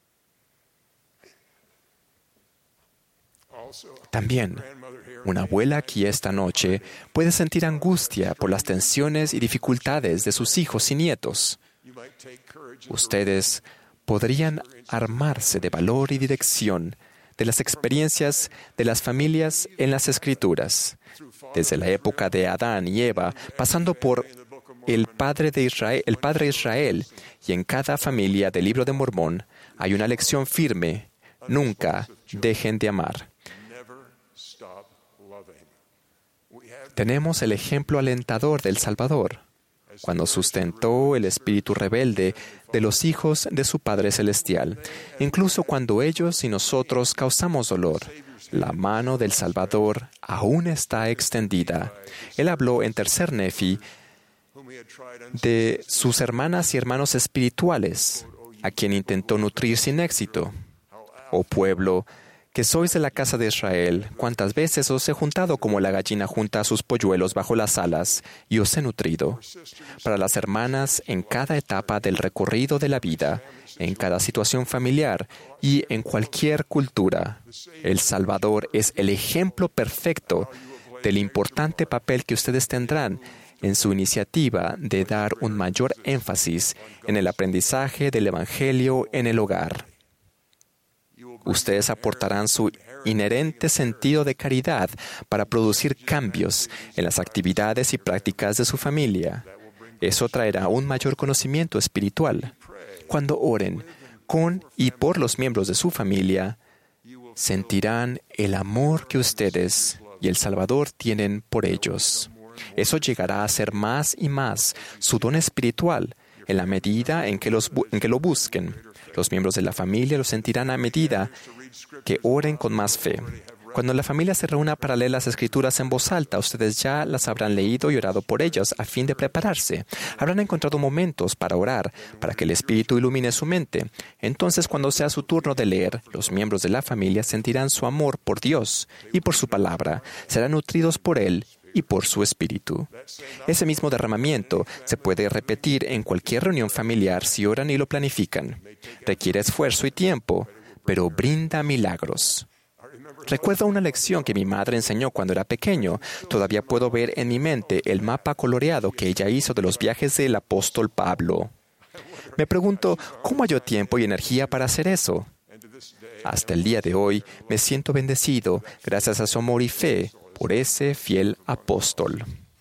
También, una abuela aquí esta noche puede sentir angustia por las tensiones y dificultades de sus hijos y nietos. Ustedes podrían armarse de valor y dirección de las experiencias de las familias en las Escrituras, desde la época de Adán y Eva, pasando por el Padre Israel, y en cada familia del Libro de Mormón hay una lección firme: nunca dejen de amar. Tenemos el ejemplo alentador del Salvador, cuando sustentó el espíritu rebelde de los hijos de su Padre Celestial. Incluso cuando ellos y nosotros causamos dolor, la mano del Salvador aún está extendida. Él habló en Tercer Nefi de sus hermanas y hermanos espirituales, a quien intentó nutrir sin éxito. Oh pueblo, que sois de la casa de Israel, cuántas veces os he juntado como la gallina junta a sus polluelos bajo las alas, y os he nutrido. Para las hermanas, en cada etapa del recorrido de la vida, en cada situación familiar y en cualquier cultura, el Salvador es el ejemplo perfecto del importante papel que ustedes tendrán en su iniciativa de dar un mayor énfasis en el aprendizaje del Evangelio en el hogar. Ustedes aportarán su inherente sentido de caridad para producir cambios en las actividades y prácticas de su familia. Eso traerá un mayor conocimiento espiritual. Cuando oren con y por los miembros de su familia, sentirán el amor que ustedes y el Salvador tienen por ellos. Eso llegará a ser más y más su don espiritual en la medida en que lo busquen. Los miembros de la familia lo sentirán a medida que oren con más fe. Cuando la familia se reúna para leer las Escrituras en voz alta, ustedes ya las habrán leído y orado por ellas a fin de prepararse. Habrán encontrado momentos para orar, para que el Espíritu ilumine su mente. Entonces, cuando sea su turno de leer, los miembros de la familia sentirán su amor por Dios y por su palabra. Serán nutridos por Él y por su Espíritu. Ese mismo derramamiento se puede repetir en cualquier reunión familiar si oran y lo planifican. Requiere esfuerzo y tiempo, pero brinda milagros. Recuerdo una lección que mi madre enseñó cuando era pequeño. Todavía puedo ver en mi mente el mapa coloreado que ella hizo de los viajes del apóstol Pablo. Me pregunto, ¿cómo halló tiempo y energía para hacer eso? Hasta el día de hoy me siento bendecido gracias a su amor y fe por ese fiel apóstol.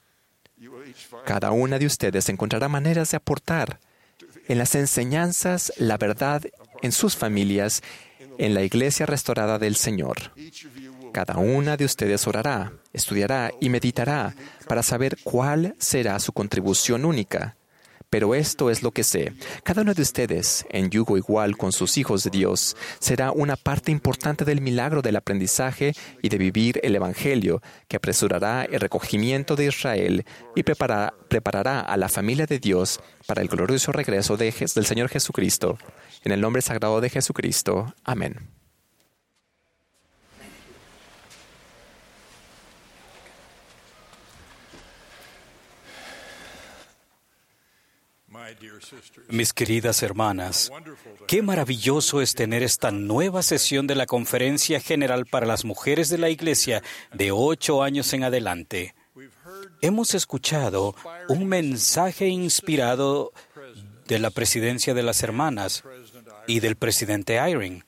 Cada una de ustedes encontrará maneras de aportar en las enseñanzas, la verdad en sus familias, en la iglesia restaurada del Señor. Cada una de ustedes orará, estudiará y meditará para saber cuál será su contribución única. Pero esto es lo que sé. Cada uno de ustedes, en yugo igual con sus hijos de Dios, será una parte importante del milagro del aprendizaje y de vivir el Evangelio, que apresurará el recogimiento de Israel y preparará a la familia de Dios para el glorioso regreso del Señor Jesucristo. En el nombre sagrado de Jesucristo. Amén. Mis queridas hermanas, qué maravilloso es tener esta nueva sesión de la Conferencia General para las Mujeres de la Iglesia de 8 años en adelante. Hemos escuchado un mensaje inspirado de la presidencia de las hermanas y del presidente Eyring.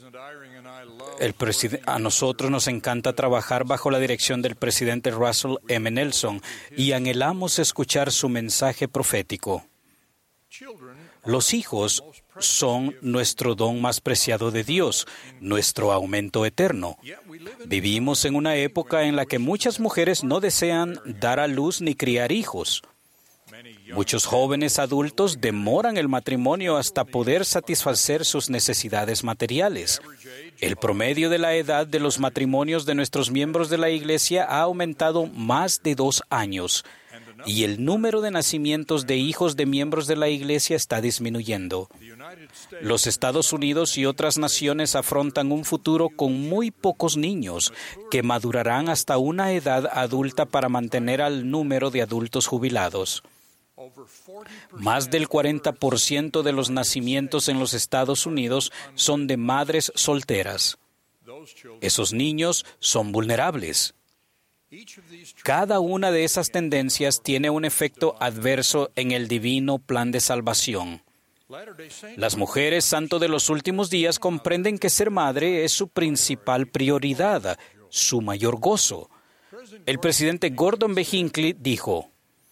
A nosotros nos encanta trabajar bajo la dirección del presidente Russell M. Nelson y anhelamos escuchar su mensaje profético. Los hijos son nuestro don más preciado de Dios, nuestro aumento eterno. Vivimos en una época en la que muchas mujeres no desean dar a luz ni criar hijos. Muchos jóvenes adultos demoran el matrimonio hasta poder satisfacer sus necesidades materiales. El promedio de la edad de los matrimonios de nuestros miembros de la Iglesia ha aumentado más de 2 años. Y el número de nacimientos de hijos de miembros de la Iglesia está disminuyendo. Los Estados Unidos y otras naciones afrontan un futuro con muy pocos niños que madurarán hasta una edad adulta para mantener al número de adultos jubilados. Más del 40% de los nacimientos en los Estados Unidos son de madres solteras. Esos niños son vulnerables. Cada una de esas tendencias tiene un efecto adverso en el divino plan de salvación. Las mujeres santo de los últimos días comprenden que ser madre es su principal prioridad, su mayor gozo. El presidente Gordon B. Hinckley dijo: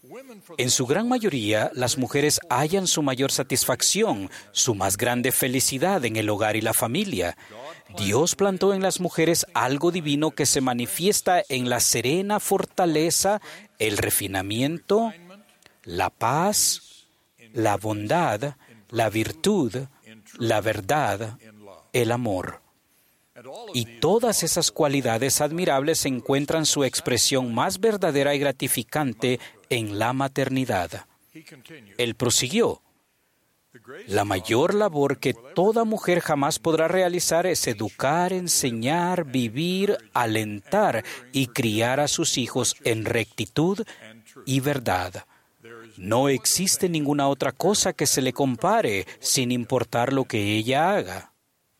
En su gran mayoría, las mujeres hallan su mayor satisfacción, su más grande felicidad en el hogar y la familia. Dios plantó en las mujeres algo divino que se manifiesta en la serena fortaleza, el refinamiento, la paz, la bondad, la virtud, la verdad, el amor. Y todas esas cualidades admirables encuentran su expresión más verdadera y gratificante en la maternidad. Él prosiguió: la mayor labor que toda mujer jamás podrá realizar es educar, enseñar, vivir, alentar y criar a sus hijos en rectitud y verdad. No existe ninguna otra cosa que se le compare, sin importar lo que ella haga.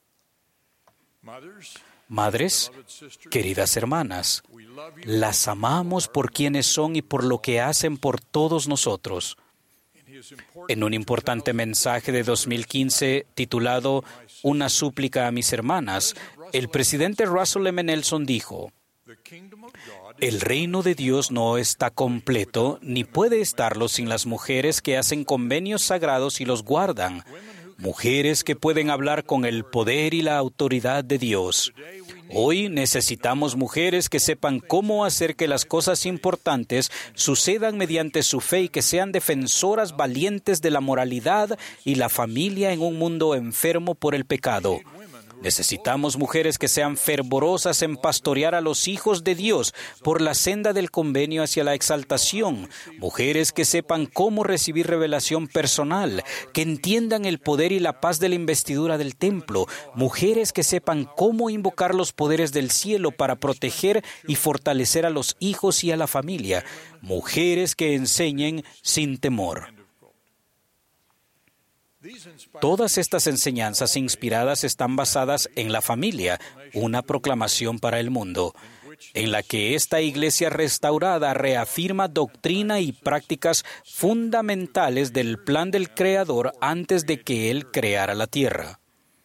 Madres, queridas hermanas, las amamos por quienes son y por lo que hacen por todos nosotros. En un importante mensaje de 2015 titulado Una súplica a mis hermanas, el presidente Russell M. Nelson dijo: el reino de Dios no está completo ni puede estarlo sin las mujeres que hacen convenios sagrados y los guardan. Mujeres que pueden hablar con el poder y la autoridad de Dios. Hoy necesitamos mujeres que sepan cómo hacer que las cosas importantes sucedan mediante su fe y que sean defensoras valientes de la moralidad y la familia en un mundo enfermo por el pecado. Necesitamos mujeres que sean fervorosas en pastorear a los hijos de Dios por la senda del convenio hacia la exaltación. Mujeres que sepan cómo recibir revelación personal, que entiendan el poder y la paz de la investidura del templo. Mujeres que sepan cómo invocar los poderes del cielo para proteger y fortalecer a los hijos y a la familia. Mujeres que enseñen sin temor. Todas estas enseñanzas inspiradas están basadas en la familia, una proclamación para el mundo, en la que esta iglesia restaurada reafirma doctrina y prácticas fundamentales del plan del Creador antes de que Él creara la tierra.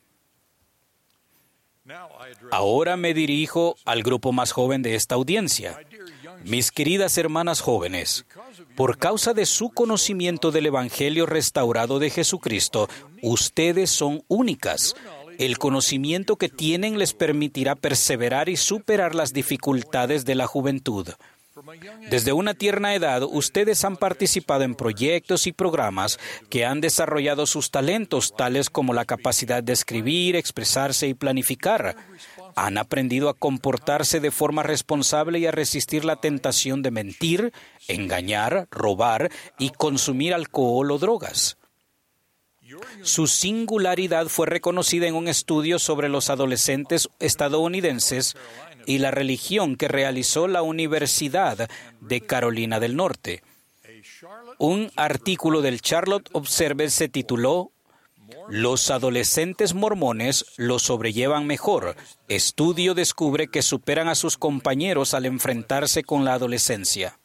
Ahora me dirijo al grupo más joven de esta audiencia. Mis queridas hermanas jóvenes, por causa de su conocimiento del Evangelio restaurado de Jesucristo, ustedes son únicas. El conocimiento que tienen les permitirá perseverar y superar las dificultades de la juventud. Desde una tierna edad, ustedes han participado en proyectos y programas que han desarrollado sus talentos, tales como la capacidad de escribir, expresarse y planificar. Han aprendido a comportarse de forma responsable y a resistir la tentación de mentir, engañar, robar y consumir alcohol o drogas. Su singularidad fue reconocida en un estudio sobre los adolescentes estadounidenses y la religión que realizó la Universidad de Carolina del Norte. Un artículo del Charlotte Observer se tituló «Los adolescentes mormones lo sobrellevan mejor. Estudio descubre que superan a sus compañeros al enfrentarse con la adolescencia».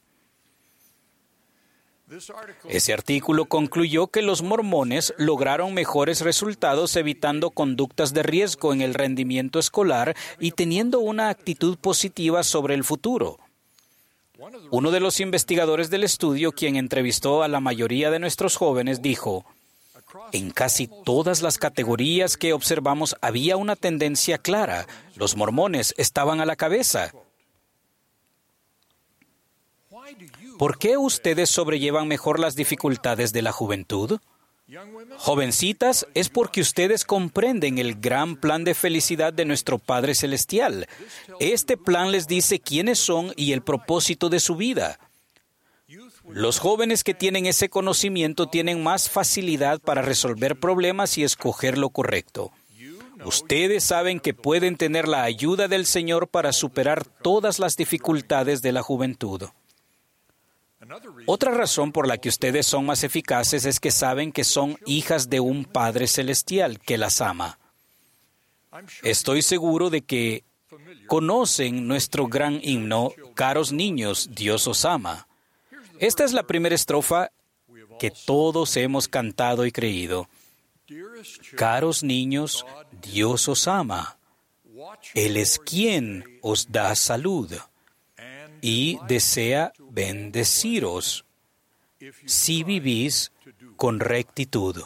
Ese artículo concluyó que los mormones lograron mejores resultados evitando conductas de riesgo en el rendimiento escolar y teniendo una actitud positiva sobre el futuro. Uno de los investigadores del estudio, quien entrevistó a la mayoría de nuestros jóvenes, dijo: en casi todas las categorías que observamos había una tendencia clara. Los mormones estaban a la cabeza. ¿Por qué ustedes sobrellevan mejor las dificultades de la juventud? Jovencitas, es porque ustedes comprenden el gran plan de felicidad de nuestro Padre Celestial. Este plan les dice quiénes son y el propósito de su vida. Los jóvenes que tienen ese conocimiento tienen más facilidad para resolver problemas y escoger lo correcto. Ustedes saben que pueden tener la ayuda del Señor para superar todas las dificultades de la juventud. Otra razón por la que ustedes son más eficaces es que saben que son hijas de un Padre Celestial que las ama. Estoy seguro de que conocen nuestro gran himno, Caros niños, Dios os ama. Esta es la primera estrofa que todos hemos cantado y creído. Caros niños, Dios os ama. Él es quien os da salud y desea bendeciros. si vivís con rectitud.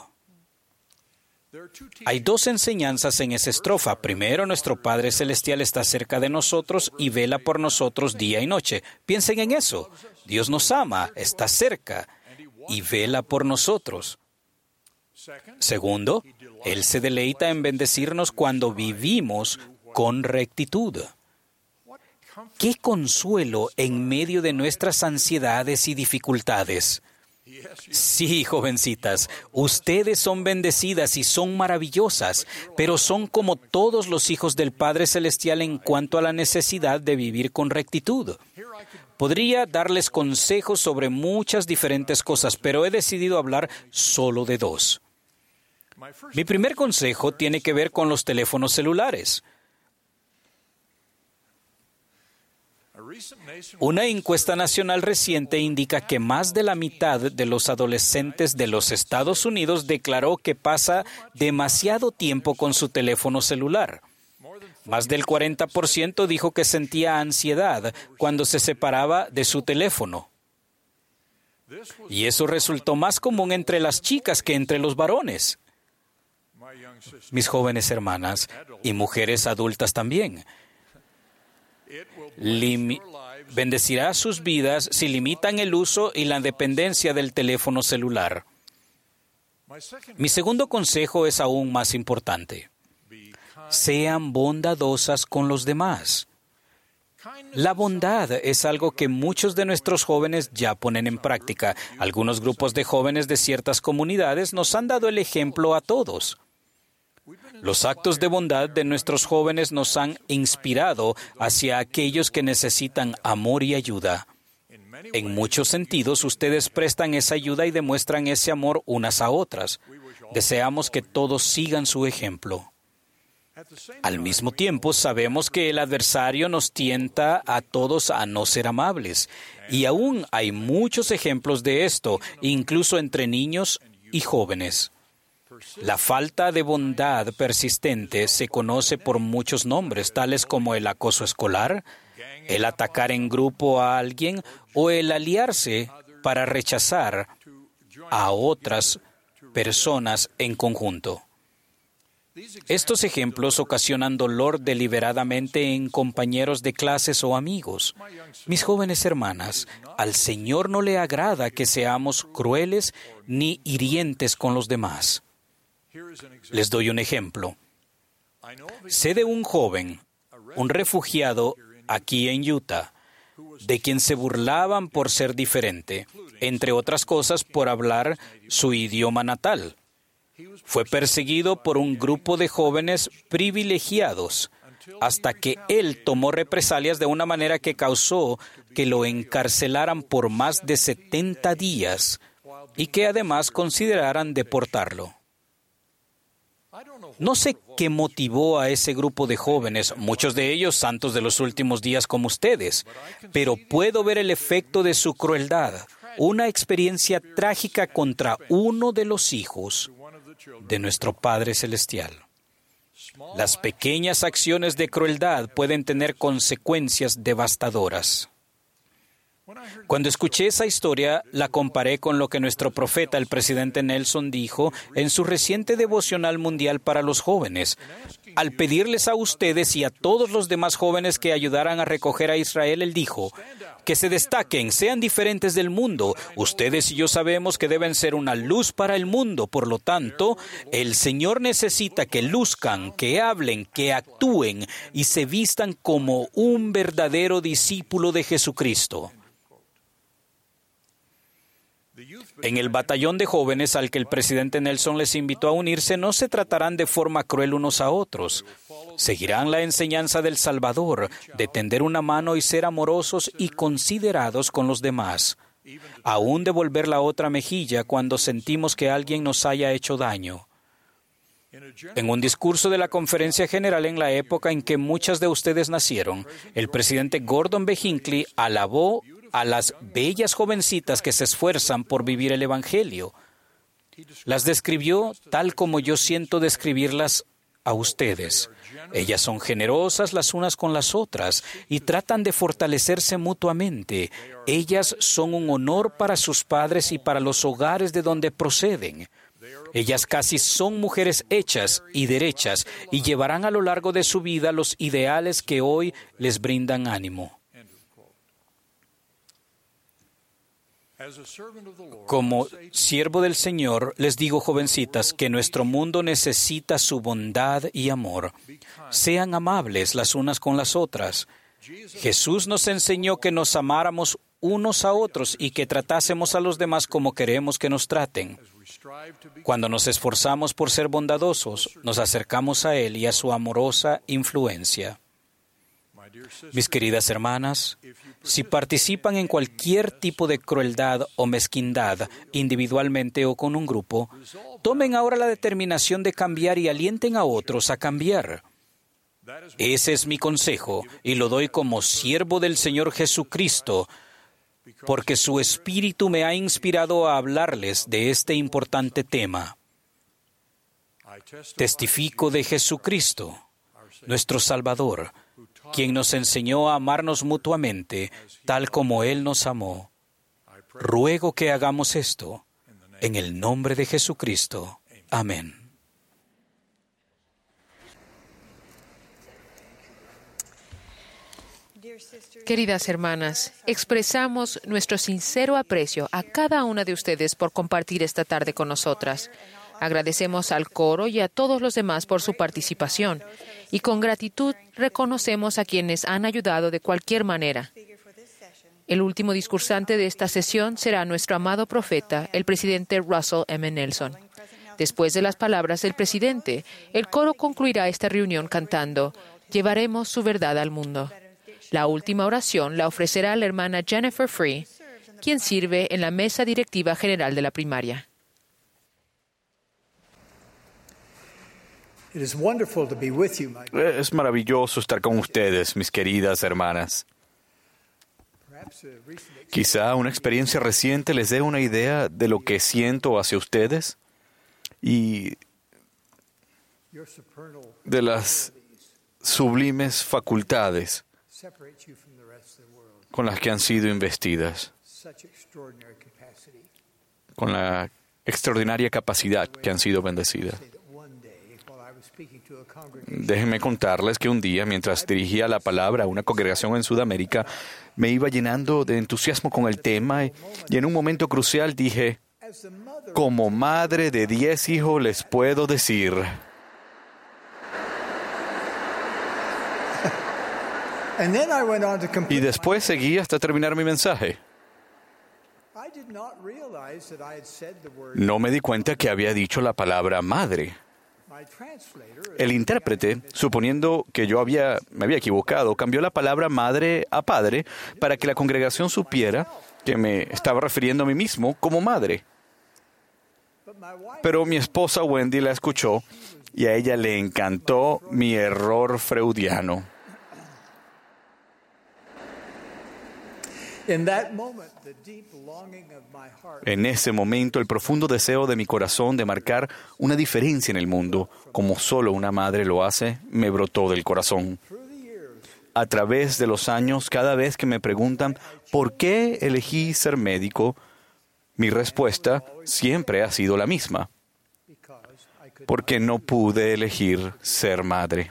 Hay dos enseñanzas en esa estrofa. Primero, nuestro Padre Celestial está cerca de nosotros y vela por nosotros día y noche. Piensen en eso. Dios nos ama, está cerca y vela por nosotros. Segundo, Él se deleita en bendecirnos cuando vivimos con rectitud. ¡Qué consuelo en medio de nuestras ansiedades y dificultades! Sí, jovencitas, ustedes son bendecidas y son maravillosas, pero son como todos los hijos del Padre Celestial en cuanto a la necesidad de vivir con rectitud. Podría darles consejos sobre muchas diferentes cosas, pero he decidido hablar solo de dos. Mi primer consejo tiene que ver con los teléfonos celulares. Una encuesta nacional reciente indica que más de la mitad de los adolescentes de los Estados Unidos declaró que pasa demasiado tiempo con su teléfono celular. Más del 40% dijo que sentía ansiedad cuando se separaba de su teléfono. Y eso resultó más común entre las chicas que entre los varones. Mis jóvenes hermanas y mujeres adultas también. Bendecirá sus vidas si limitan el uso y la dependencia del teléfono celular. Mi segundo consejo es aún más importante. Sean bondadosas con los demás. La bondad es algo que muchos de nuestros jóvenes ya ponen en práctica. Algunos grupos de jóvenes de ciertas comunidades nos han dado el ejemplo a todos. Los actos de bondad de nuestros jóvenes nos han inspirado hacia aquellos que necesitan amor y ayuda. En muchos sentidos, ustedes prestan esa ayuda y demuestran ese amor unas a otras. Deseamos que todos sigan su ejemplo. Al mismo tiempo, sabemos que el adversario nos tienta a todos a no ser amables. Y aún hay muchos ejemplos de esto, incluso entre niños y jóvenes. La falta de bondad persistente se conoce por muchos nombres, tales como el acoso escolar, el atacar en grupo a alguien o el aliarse para rechazar a otras personas en conjunto. Estos ejemplos ocasionan dolor deliberadamente en compañeros de clases o amigos. Mis jóvenes hermanas, al Señor no le agrada que seamos crueles ni hirientes con los demás. Les doy un ejemplo. Sé de un joven, un refugiado aquí en Utah, de quien se burlaban por ser diferente, entre otras cosas por hablar su idioma natal. Fue perseguido por un grupo de jóvenes privilegiados hasta que él tomó represalias de una manera que causó que lo encarcelaran por más de 70 días y que además consideraran deportarlo. No sé qué motivó a ese grupo de jóvenes, muchos de ellos santos de los últimos días como ustedes, pero puedo ver el efecto de su crueldad, una experiencia trágica contra uno de los hijos de nuestro Padre Celestial. Las pequeñas acciones de crueldad pueden tener consecuencias devastadoras. Cuando escuché esa historia, la comparé con lo que nuestro profeta, el presidente Nelson, dijo en su reciente devocional mundial para los jóvenes. Al pedirles a ustedes y a todos los demás jóvenes que ayudaran a recoger a Israel, él dijo, que se destaquen, sean diferentes del mundo. Ustedes y yo sabemos que deben ser una luz para el mundo. Por lo tanto, el Señor necesita que luzcan, que hablen, que actúen y se vistan como un verdadero discípulo de Jesucristo. En el batallón de jóvenes al que el presidente Nelson les invitó a unirse, no se tratarán de forma cruel unos a otros. Seguirán la enseñanza del Salvador, de tender una mano y ser amorosos y considerados con los demás. Aún devolver la otra mejilla cuando sentimos que alguien nos haya hecho daño. En un discurso de la Conferencia General en la época en que muchas de ustedes nacieron, el presidente Gordon B. Hinckley alabó a las bellas jovencitas que se esfuerzan por vivir el Evangelio. Las describió tal como yo siento describirlas a ustedes. Ellas son generosas las unas con las otras y tratan de fortalecerse mutuamente. Ellas son un honor para sus padres y para los hogares de donde proceden. Ellas casi son mujeres hechas y derechas y llevarán a lo largo de su vida los ideales que hoy les brindan ánimo. Como siervo del Señor, les digo, jovencitas, que nuestro mundo necesita su bondad y amor. Sean amables las unas con las otras. Jesús nos enseñó que nos amáramos unos a otros y que tratásemos a los demás como queremos que nos traten. Cuando nos esforzamos por ser bondadosos, nos acercamos a Él y a su amorosa influencia. Mis queridas hermanas, si participan en cualquier tipo de crueldad o mezquindad, individualmente o con un grupo, tomen ahora la determinación de cambiar y alienten a otros a cambiar. Ese es mi consejo y lo doy como siervo del Señor Jesucristo, porque su Espíritu me ha inspirado a hablarles de este importante tema. Testifico de Jesucristo, nuestro Salvador, quien nos enseñó a amarnos mutuamente, tal como Él nos amó. Ruego que hagamos esto, en el nombre de Jesucristo. Amén. Queridas hermanas, expresamos nuestro sincero aprecio a cada una de ustedes por compartir esta tarde con nosotras. Agradecemos al coro y a todos los demás por su participación y con gratitud reconocemos a quienes han ayudado de cualquier manera. El último discursante de esta sesión será nuestro amado profeta, el presidente Russell M. Nelson. Después de las palabras del presidente, el coro concluirá esta reunión cantando «Llevaremos su verdad al mundo». La última oración la ofrecerá la hermana Jennifer Free, quien sirve en la mesa directiva general de la primaria. Es maravilloso estar con ustedes, mis queridas hermanas. Quizá una experiencia reciente les dé una idea de lo que siento hacia ustedes y de las sublimes facultades con las que han sido investidas, con la extraordinaria capacidad que han sido bendecidas. Déjenme contarles que un día, mientras dirigía la palabra a una congregación en Sudamérica, me iba llenando de entusiasmo con el tema y en un momento crucial dije, como madre de 10 hijos les puedo decir... Y después seguí hasta terminar mi mensaje. No me di cuenta que había dicho la palabra madre. El intérprete, suponiendo que yo me había equivocado, cambió la palabra madre a padre para que la congregación supiera que me estaba refiriendo a mí mismo como madre. Pero mi esposa Wendy la escuchó y a ella le encantó mi error freudiano. En ese momento, el profundo deseo de mi corazón de marcar una diferencia en el mundo, como solo una madre lo hace, me brotó del corazón. A través de los años, cada vez que me preguntan ¿por qué elegí ser médico?, mi respuesta siempre ha sido la misma. Porque no pude elegir ser madre.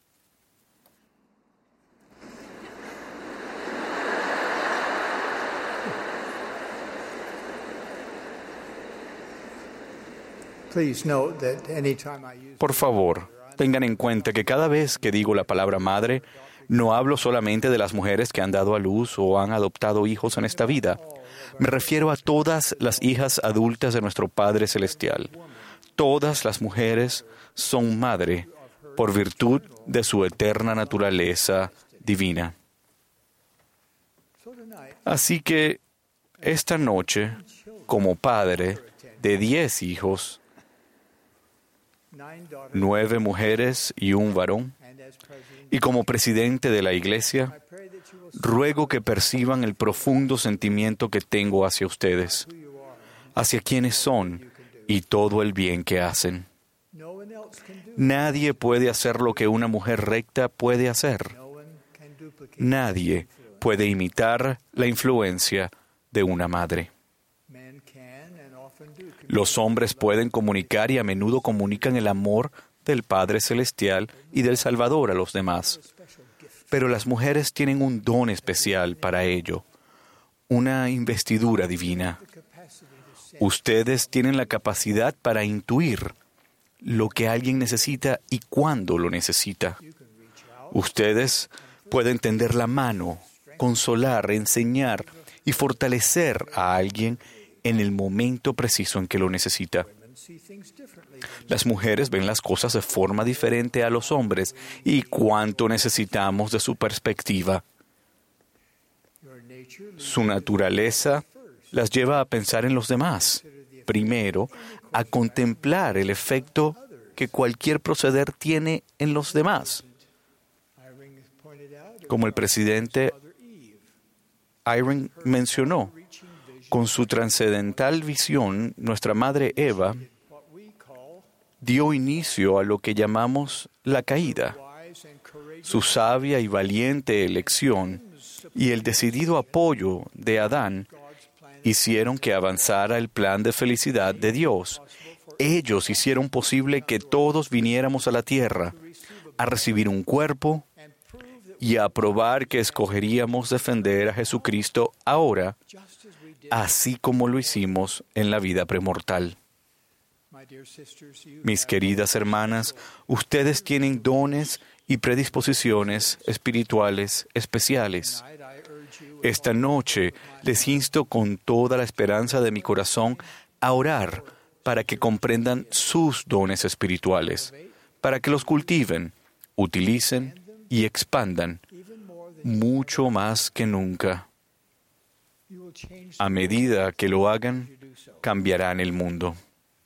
Por favor, tengan en cuenta que cada vez que digo la palabra madre, no hablo solamente de las mujeres que han dado a luz o han adoptado hijos en esta vida. Me refiero a todas las hijas adultas de nuestro Padre Celestial. Todas las mujeres son madre por virtud de su eterna naturaleza divina. Así que esta noche, como padre de 10 hijos, 9 mujeres y un varón, y como presidente de la Iglesia, ruego que perciban el profundo sentimiento que tengo hacia ustedes, hacia quienes son y todo el bien que hacen. Nadie puede hacer lo que una mujer recta puede hacer. Nadie puede imitar la influencia de una madre. Los hombres pueden comunicar y a menudo comunican el amor del Padre Celestial y del Salvador a los demás. Pero las mujeres tienen un don especial para ello, una investidura divina. Ustedes tienen la capacidad para intuir lo que alguien necesita y cuándo lo necesita. Ustedes pueden tender la mano, consolar, enseñar y fortalecer a alguien en el momento preciso en que lo necesita. Las mujeres ven las cosas de forma diferente a los hombres y cuánto necesitamos de su perspectiva. Su naturaleza las lleva a pensar en los demás. Primero, a contemplar el efecto que cualquier proceder tiene en los demás. Como el presidente Eyring mencionó, con su trascendental visión, nuestra madre Eva dio inicio a lo que llamamos la caída. Su sabia y valiente elección y el decidido apoyo de Adán hicieron que avanzara el plan de felicidad de Dios. Ellos hicieron posible que todos viniéramos a la tierra, a recibir un cuerpo y a probar que escogeríamos defender a Jesucristo ahora, así como lo hicimos en la vida premortal. Mis queridas hermanas, ustedes tienen dones y predisposiciones espirituales especiales. Esta noche les insto con toda la esperanza de mi corazón a orar para que comprendan sus dones espirituales, para que los cultiven, utilicen y expandan mucho más que nunca. A medida que lo hagan, cambiarán el mundo.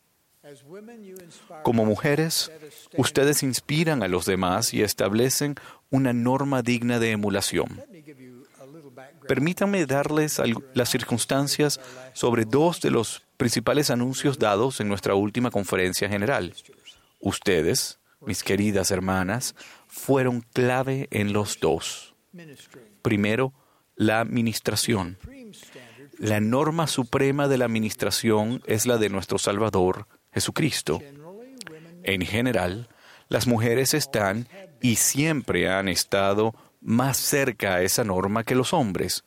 Como mujeres, ustedes inspiran a los demás y establecen una norma digna de emulación. Permítanme darles las circunstancias sobre dos de los principales anuncios dados en nuestra última conferencia general. Ustedes, mis queridas hermanas, fueron clave en los dos. Primero, la ministración. La norma suprema de la ministración es la de nuestro Salvador, Jesucristo. En general, las mujeres están y siempre han estado más cerca a esa norma que los hombres.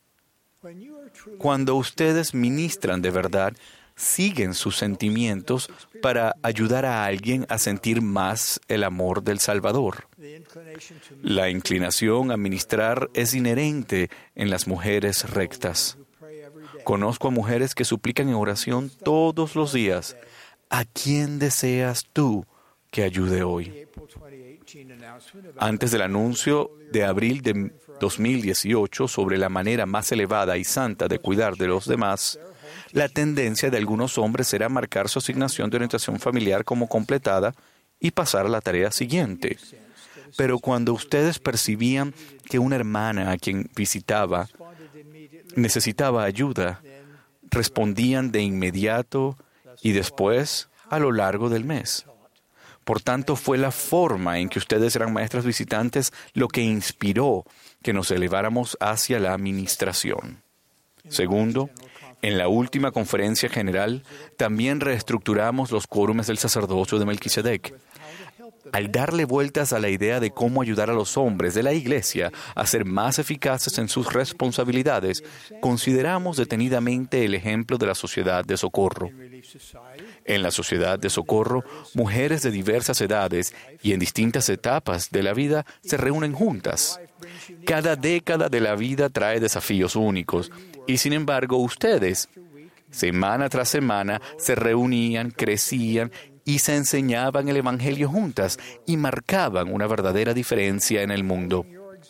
Cuando ustedes ministran de verdad, siguen sus sentimientos para ayudar a alguien a sentir más el amor del Salvador. La inclinación a ministrar es inherente en las mujeres rectas. Conozco a mujeres que suplican en oración todos los días: ¿a quién deseas tú que ayude hoy? Antes del anuncio de abril de 2018 sobre la manera más elevada y santa de cuidar de los demás, la tendencia de algunos hombres era marcar su asignación de orientación familiar como completada y pasar a la tarea siguiente. Pero cuando ustedes percibían que una hermana a quien visitaba necesitaba ayuda, respondían de inmediato y después a lo largo del mes. Por tanto, fue la forma en que ustedes eran maestras visitantes lo que inspiró que nos eleváramos hacia la administración. Segundo, en la última conferencia general, también reestructuramos los quórumes del sacerdocio de Melquisedec. Al darle vueltas a la idea de cómo ayudar a los hombres de la Iglesia a ser más eficaces en sus responsabilidades, consideramos detenidamente el ejemplo de la Sociedad de Socorro. En la Sociedad de Socorro, mujeres de diversas edades y en distintas etapas de la vida se reúnen juntas. Cada década de la vida trae desafíos únicos y, sin embargo, ustedes, semana tras semana, se reunían, crecían y se enseñaban el Evangelio juntas y marcaban una verdadera diferencia en el mundo.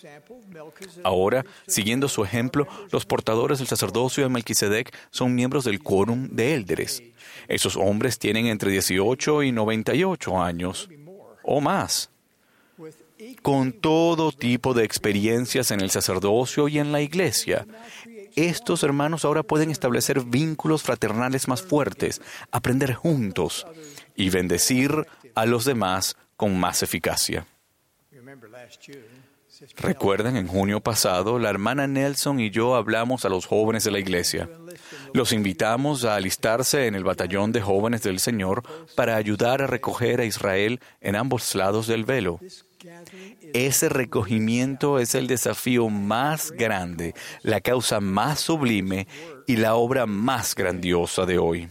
Ahora, siguiendo su ejemplo, los portadores del sacerdocio de Melquisedec son miembros del quórum de élderes. Esos hombres tienen entre 18 y 98 años o más, con todo tipo de experiencias en el sacerdocio y en la iglesia. Estos hermanos ahora pueden establecer vínculos fraternales más fuertes, aprender juntos y bendecir a los demás con más eficacia. Recuerden, en junio pasado, la hermana Nelson y yo hablamos a los jóvenes de la iglesia. Los invitamos a alistarse en el batallón de jóvenes del Señor para ayudar a recoger a Israel en ambos lados del velo. Ese recogimiento es el desafío más grande, la causa más sublime y la obra más grandiosa de hoy.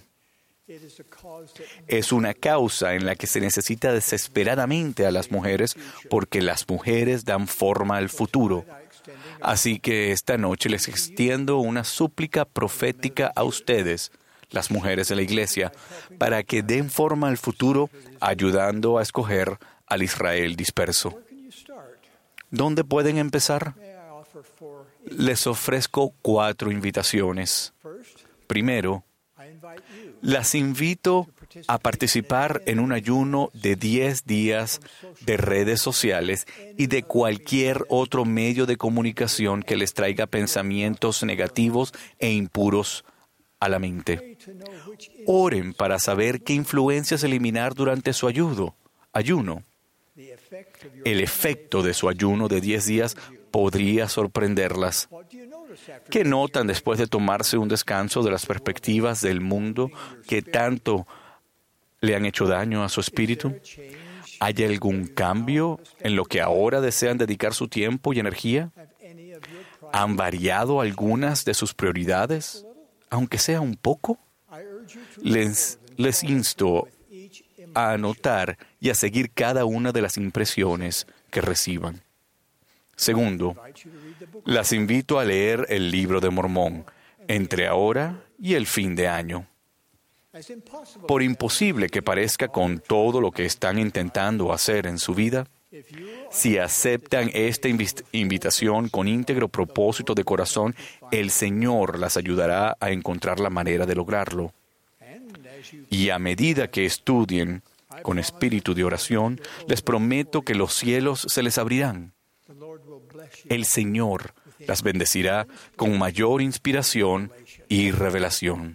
Es una causa en la que se necesita desesperadamente a las mujeres porque las mujeres dan forma al futuro. Así que esta noche les extiendo una súplica profética a ustedes, las mujeres de la iglesia, para que den forma al futuro ayudando a escoger al Israel disperso. ¿Dónde pueden empezar? Les ofrezco 4 invitaciones. Primero, las invito a participar en un ayuno de 10 días de redes sociales y de cualquier otro medio de comunicación que les traiga pensamientos negativos e impuros a la mente. Oren para saber qué influencias eliminar durante su ayuno. El efecto de su ayuno de 10 días podría sorprenderlas. ¿Qué notan después de tomarse un descanso de las perspectivas del mundo que tanto le han hecho daño a su espíritu? ¿Hay algún cambio en lo que ahora desean dedicar su tiempo y energía? ¿Han variado algunas de sus prioridades, aunque sea un poco? Les insto a anotar y a seguir cada una de las impresiones que reciban. Segundo, las invito a leer el Libro de Mormón entre ahora y el fin de año. Por imposible que parezca con todo lo que están intentando hacer en su vida, si aceptan esta invitación con íntegro propósito de corazón, el Señor las ayudará a encontrar la manera de lograrlo. Y a medida que estudien con espíritu de oración, les prometo que los cielos se les abrirán. El Señor las bendecirá con mayor inspiración y revelación.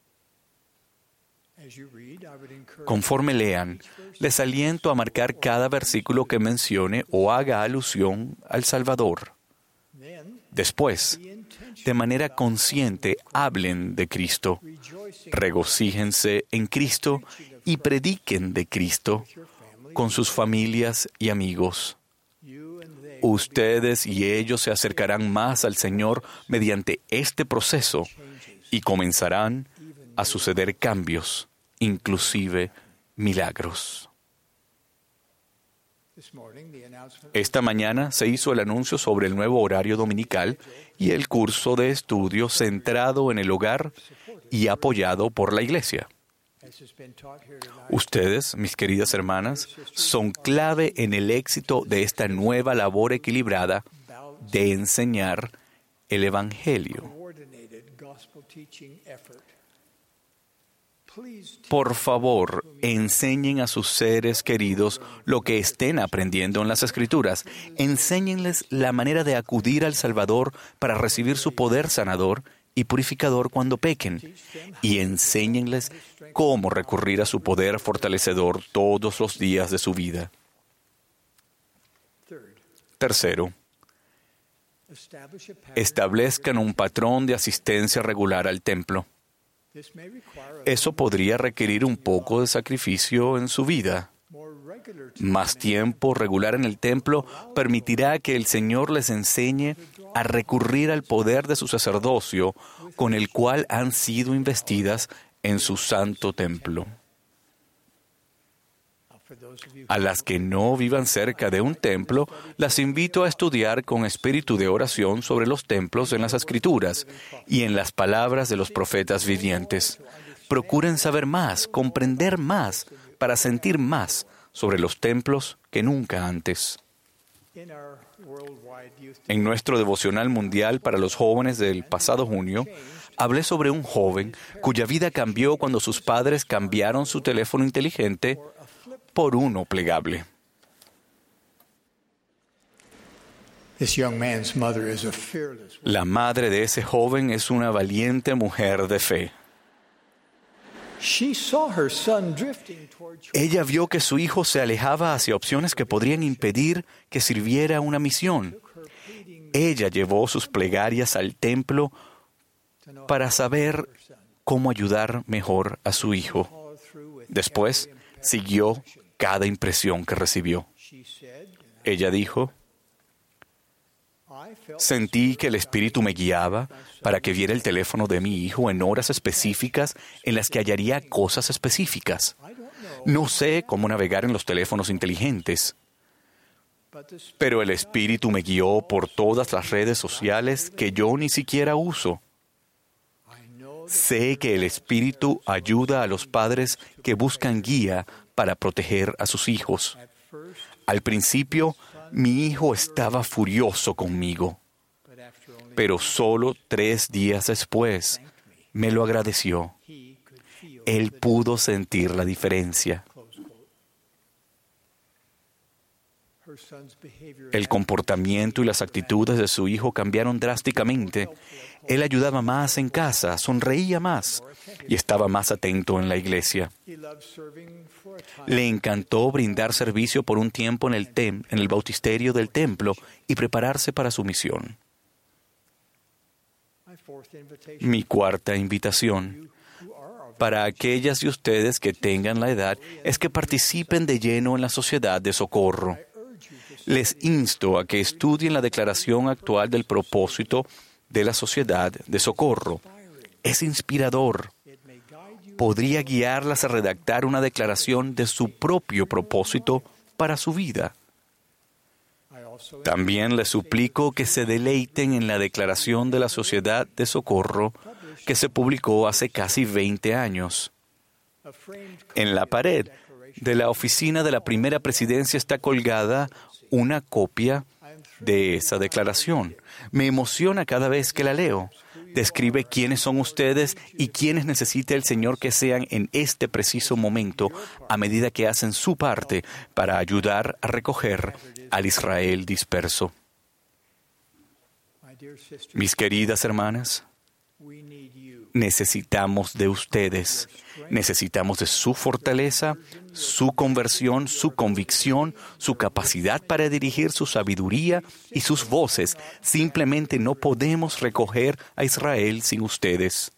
Conforme lean, les aliento a marcar cada versículo que mencione o haga alusión al Salvador. Después, de manera consciente, hablen de Cristo, regocíjense en Cristo y prediquen de Cristo con sus familias y amigos. Ustedes y ellos se acercarán más al Señor mediante este proceso y comenzarán a suceder cambios, inclusive milagros. Esta mañana se hizo el anuncio sobre el nuevo horario dominical y el curso de estudio centrado en el hogar y apoyado por la Iglesia. Ustedes, mis queridas hermanas, son clave en el éxito de esta nueva labor equilibrada de enseñar el Evangelio. Por favor, enseñen a sus seres queridos lo que estén aprendiendo en las Escrituras. Enséñenles la manera de acudir al Salvador para recibir su poder sanador y purificador cuando pequen. Y enséñenles cómo recurrir a su poder fortalecedor todos los días de su vida. Tercero, establezcan un patrón de asistencia regular al templo. Eso podría requerir un poco de sacrificio en su vida. Más tiempo regular en el templo permitirá que el Señor les enseñe a recurrir al poder de su sacerdocio con el cual han sido investidas en su santo templo. A las que no vivan cerca de un templo, las invito a estudiar con espíritu de oración sobre los templos en las Escrituras y en las palabras de los profetas vivientes. Procuren saber más, comprender más, para sentir más sobre los templos que nunca antes. En nuestro devocional mundial para los jóvenes del pasado junio, hablé sobre un joven cuya vida cambió cuando sus padres cambiaron su teléfono inteligente por uno plegable. La madre de ese joven es una valiente mujer de fe. Ella vio que su hijo se alejaba hacia opciones que podrían impedir que sirviera una misión. Ella llevó sus plegarias al templo para saber cómo ayudar mejor a su hijo. Después, siguió cada impresión que recibió. Ella dijo: sentí que el Espíritu me guiaba para que viera el teléfono de mi hijo en horas específicas en las que hallaría cosas específicas. No sé cómo navegar en los teléfonos inteligentes, pero el Espíritu me guió por todas las redes sociales que yo ni siquiera uso. Sé que el Espíritu ayuda a los padres que buscan guía para proteger a sus hijos. Al principio, mi hijo estaba furioso conmigo, pero solo 3 días después me lo agradeció. Él pudo sentir la diferencia. El comportamiento y las actitudes de su hijo cambiaron drásticamente. Él ayudaba más en casa, sonreía más y estaba más atento en la iglesia. Le encantó brindar servicio por un tiempo en el bautisterio del templo y prepararse para su misión. Mi cuarta invitación para aquellas de ustedes que tengan la edad es que participen de lleno en la sociedad de socorro. Les insto a que estudien la declaración actual del propósito de la sociedad de socorro. Es inspirador. Podría guiarlas a redactar una declaración de su propio propósito para su vida. También les suplico que se deleiten en la declaración de la sociedad de socorro que se publicó hace casi 20 años. En la pared de la oficina de la primera presidencia está colgada una copia de esa declaración. Me emociona cada vez que la leo. Describe quiénes son ustedes y quiénes necesita el Señor que sean en este preciso momento a medida que hacen su parte para ayudar a recoger al Israel disperso. Mis queridas hermanas, necesitamos de ustedes. Necesitamos de su fortaleza, su conversión, su convicción, su capacidad para dirigir su sabiduría y sus voces. Simplemente no podemos recoger a Israel sin ustedes.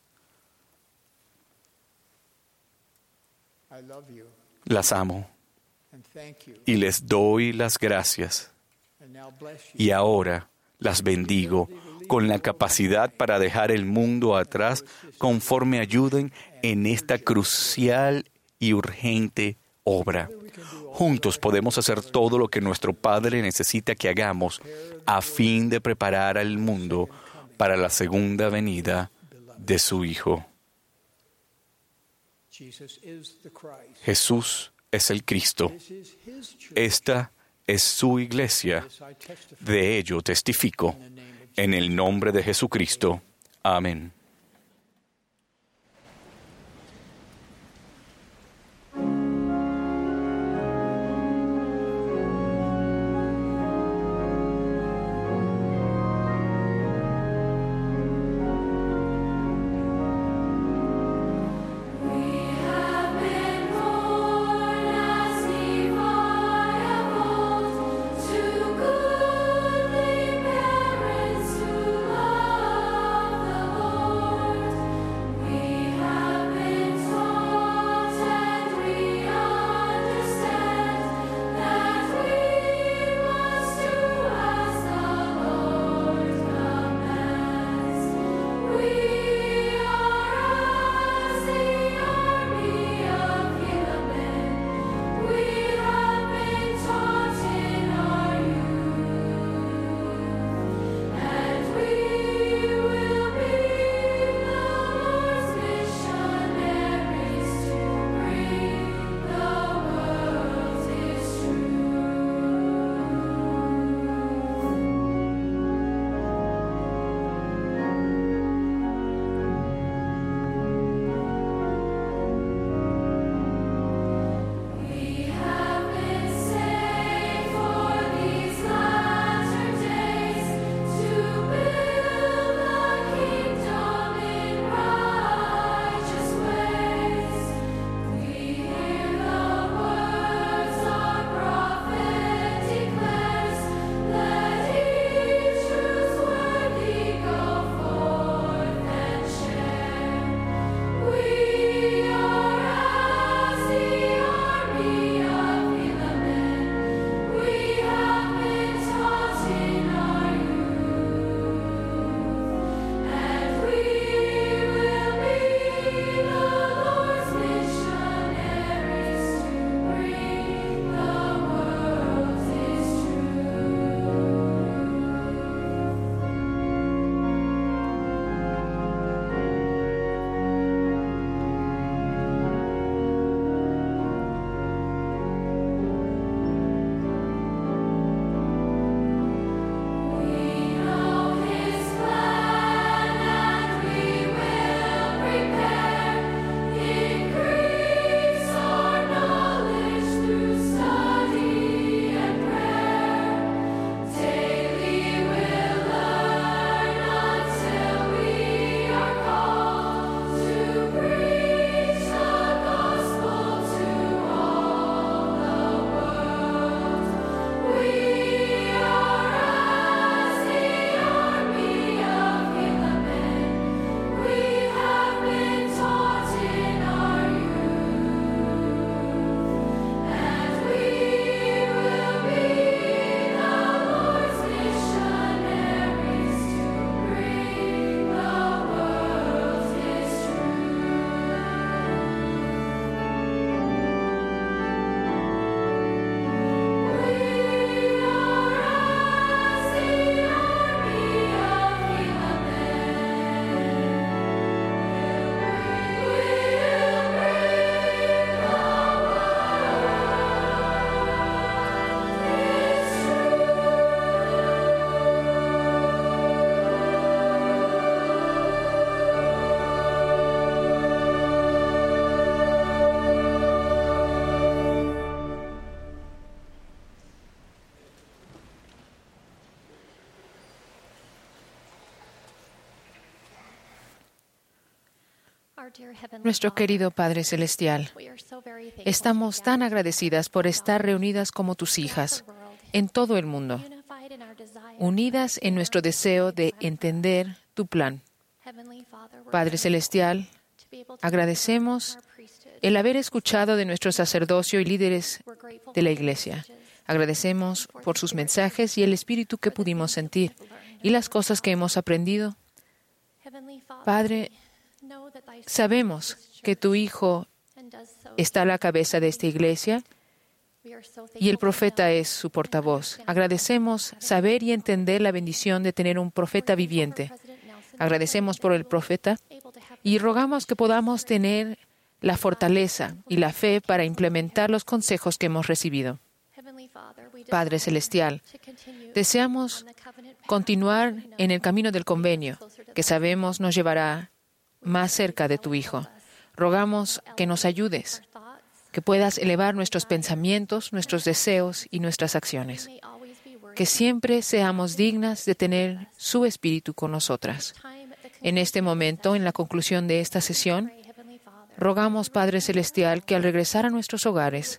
Las amo y les doy las gracias. Y ahora las bendigo con la capacidad para dejar el mundo atrás conforme ayuden en esta crucial y urgente obra. Juntos podemos hacer todo lo que nuestro Padre necesita que hagamos a fin de preparar al mundo para la segunda venida de su Hijo. Jesús es el Cristo. Esta es su iglesia. De ello testifico. En el nombre de Jesucristo. Amén. Lord. Nuestro querido Padre Celestial, estamos tan agradecidas por estar reunidas como tus hijas en todo el mundo, unidas en nuestro deseo de entender tu plan. Padre Celestial, agradecemos el haber escuchado de nuestro sacerdocio y líderes de la Iglesia. Agradecemos por sus mensajes y el espíritu que pudimos sentir y las cosas que hemos aprendido. Padre, sabemos que tu Hijo está a la cabeza de esta Iglesia y el profeta es su portavoz. Agradecemos saber y entender la bendición de tener un profeta viviente. Agradecemos por el profeta y rogamos que podamos tener la fortaleza y la fe para implementar los consejos que hemos recibido. Padre Celestial, deseamos continuar en el camino del convenio, que sabemos nos llevará más cerca de tu Hijo. Rogamos que nos ayudes, que puedas elevar nuestros pensamientos, nuestros deseos y nuestras acciones. Que siempre seamos dignas de tener su Espíritu con nosotras. En este momento, en la conclusión de esta sesión, rogamos, Padre Celestial, que al regresar a nuestros hogares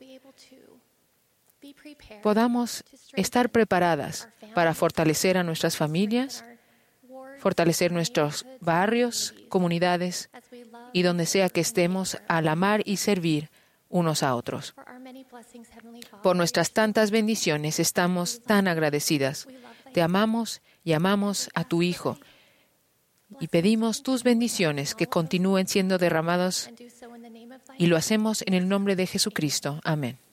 podamos estar preparadas para fortalecer a nuestras familias, fortalecer nuestros barrios, comunidades y donde sea que estemos, al amar y servir unos a otros. Por nuestras tantas bendiciones estamos tan agradecidas. Te amamos y amamos a tu Hijo y pedimos tus bendiciones que continúen siendo derramadas y lo hacemos en el nombre de Jesucristo. Amén.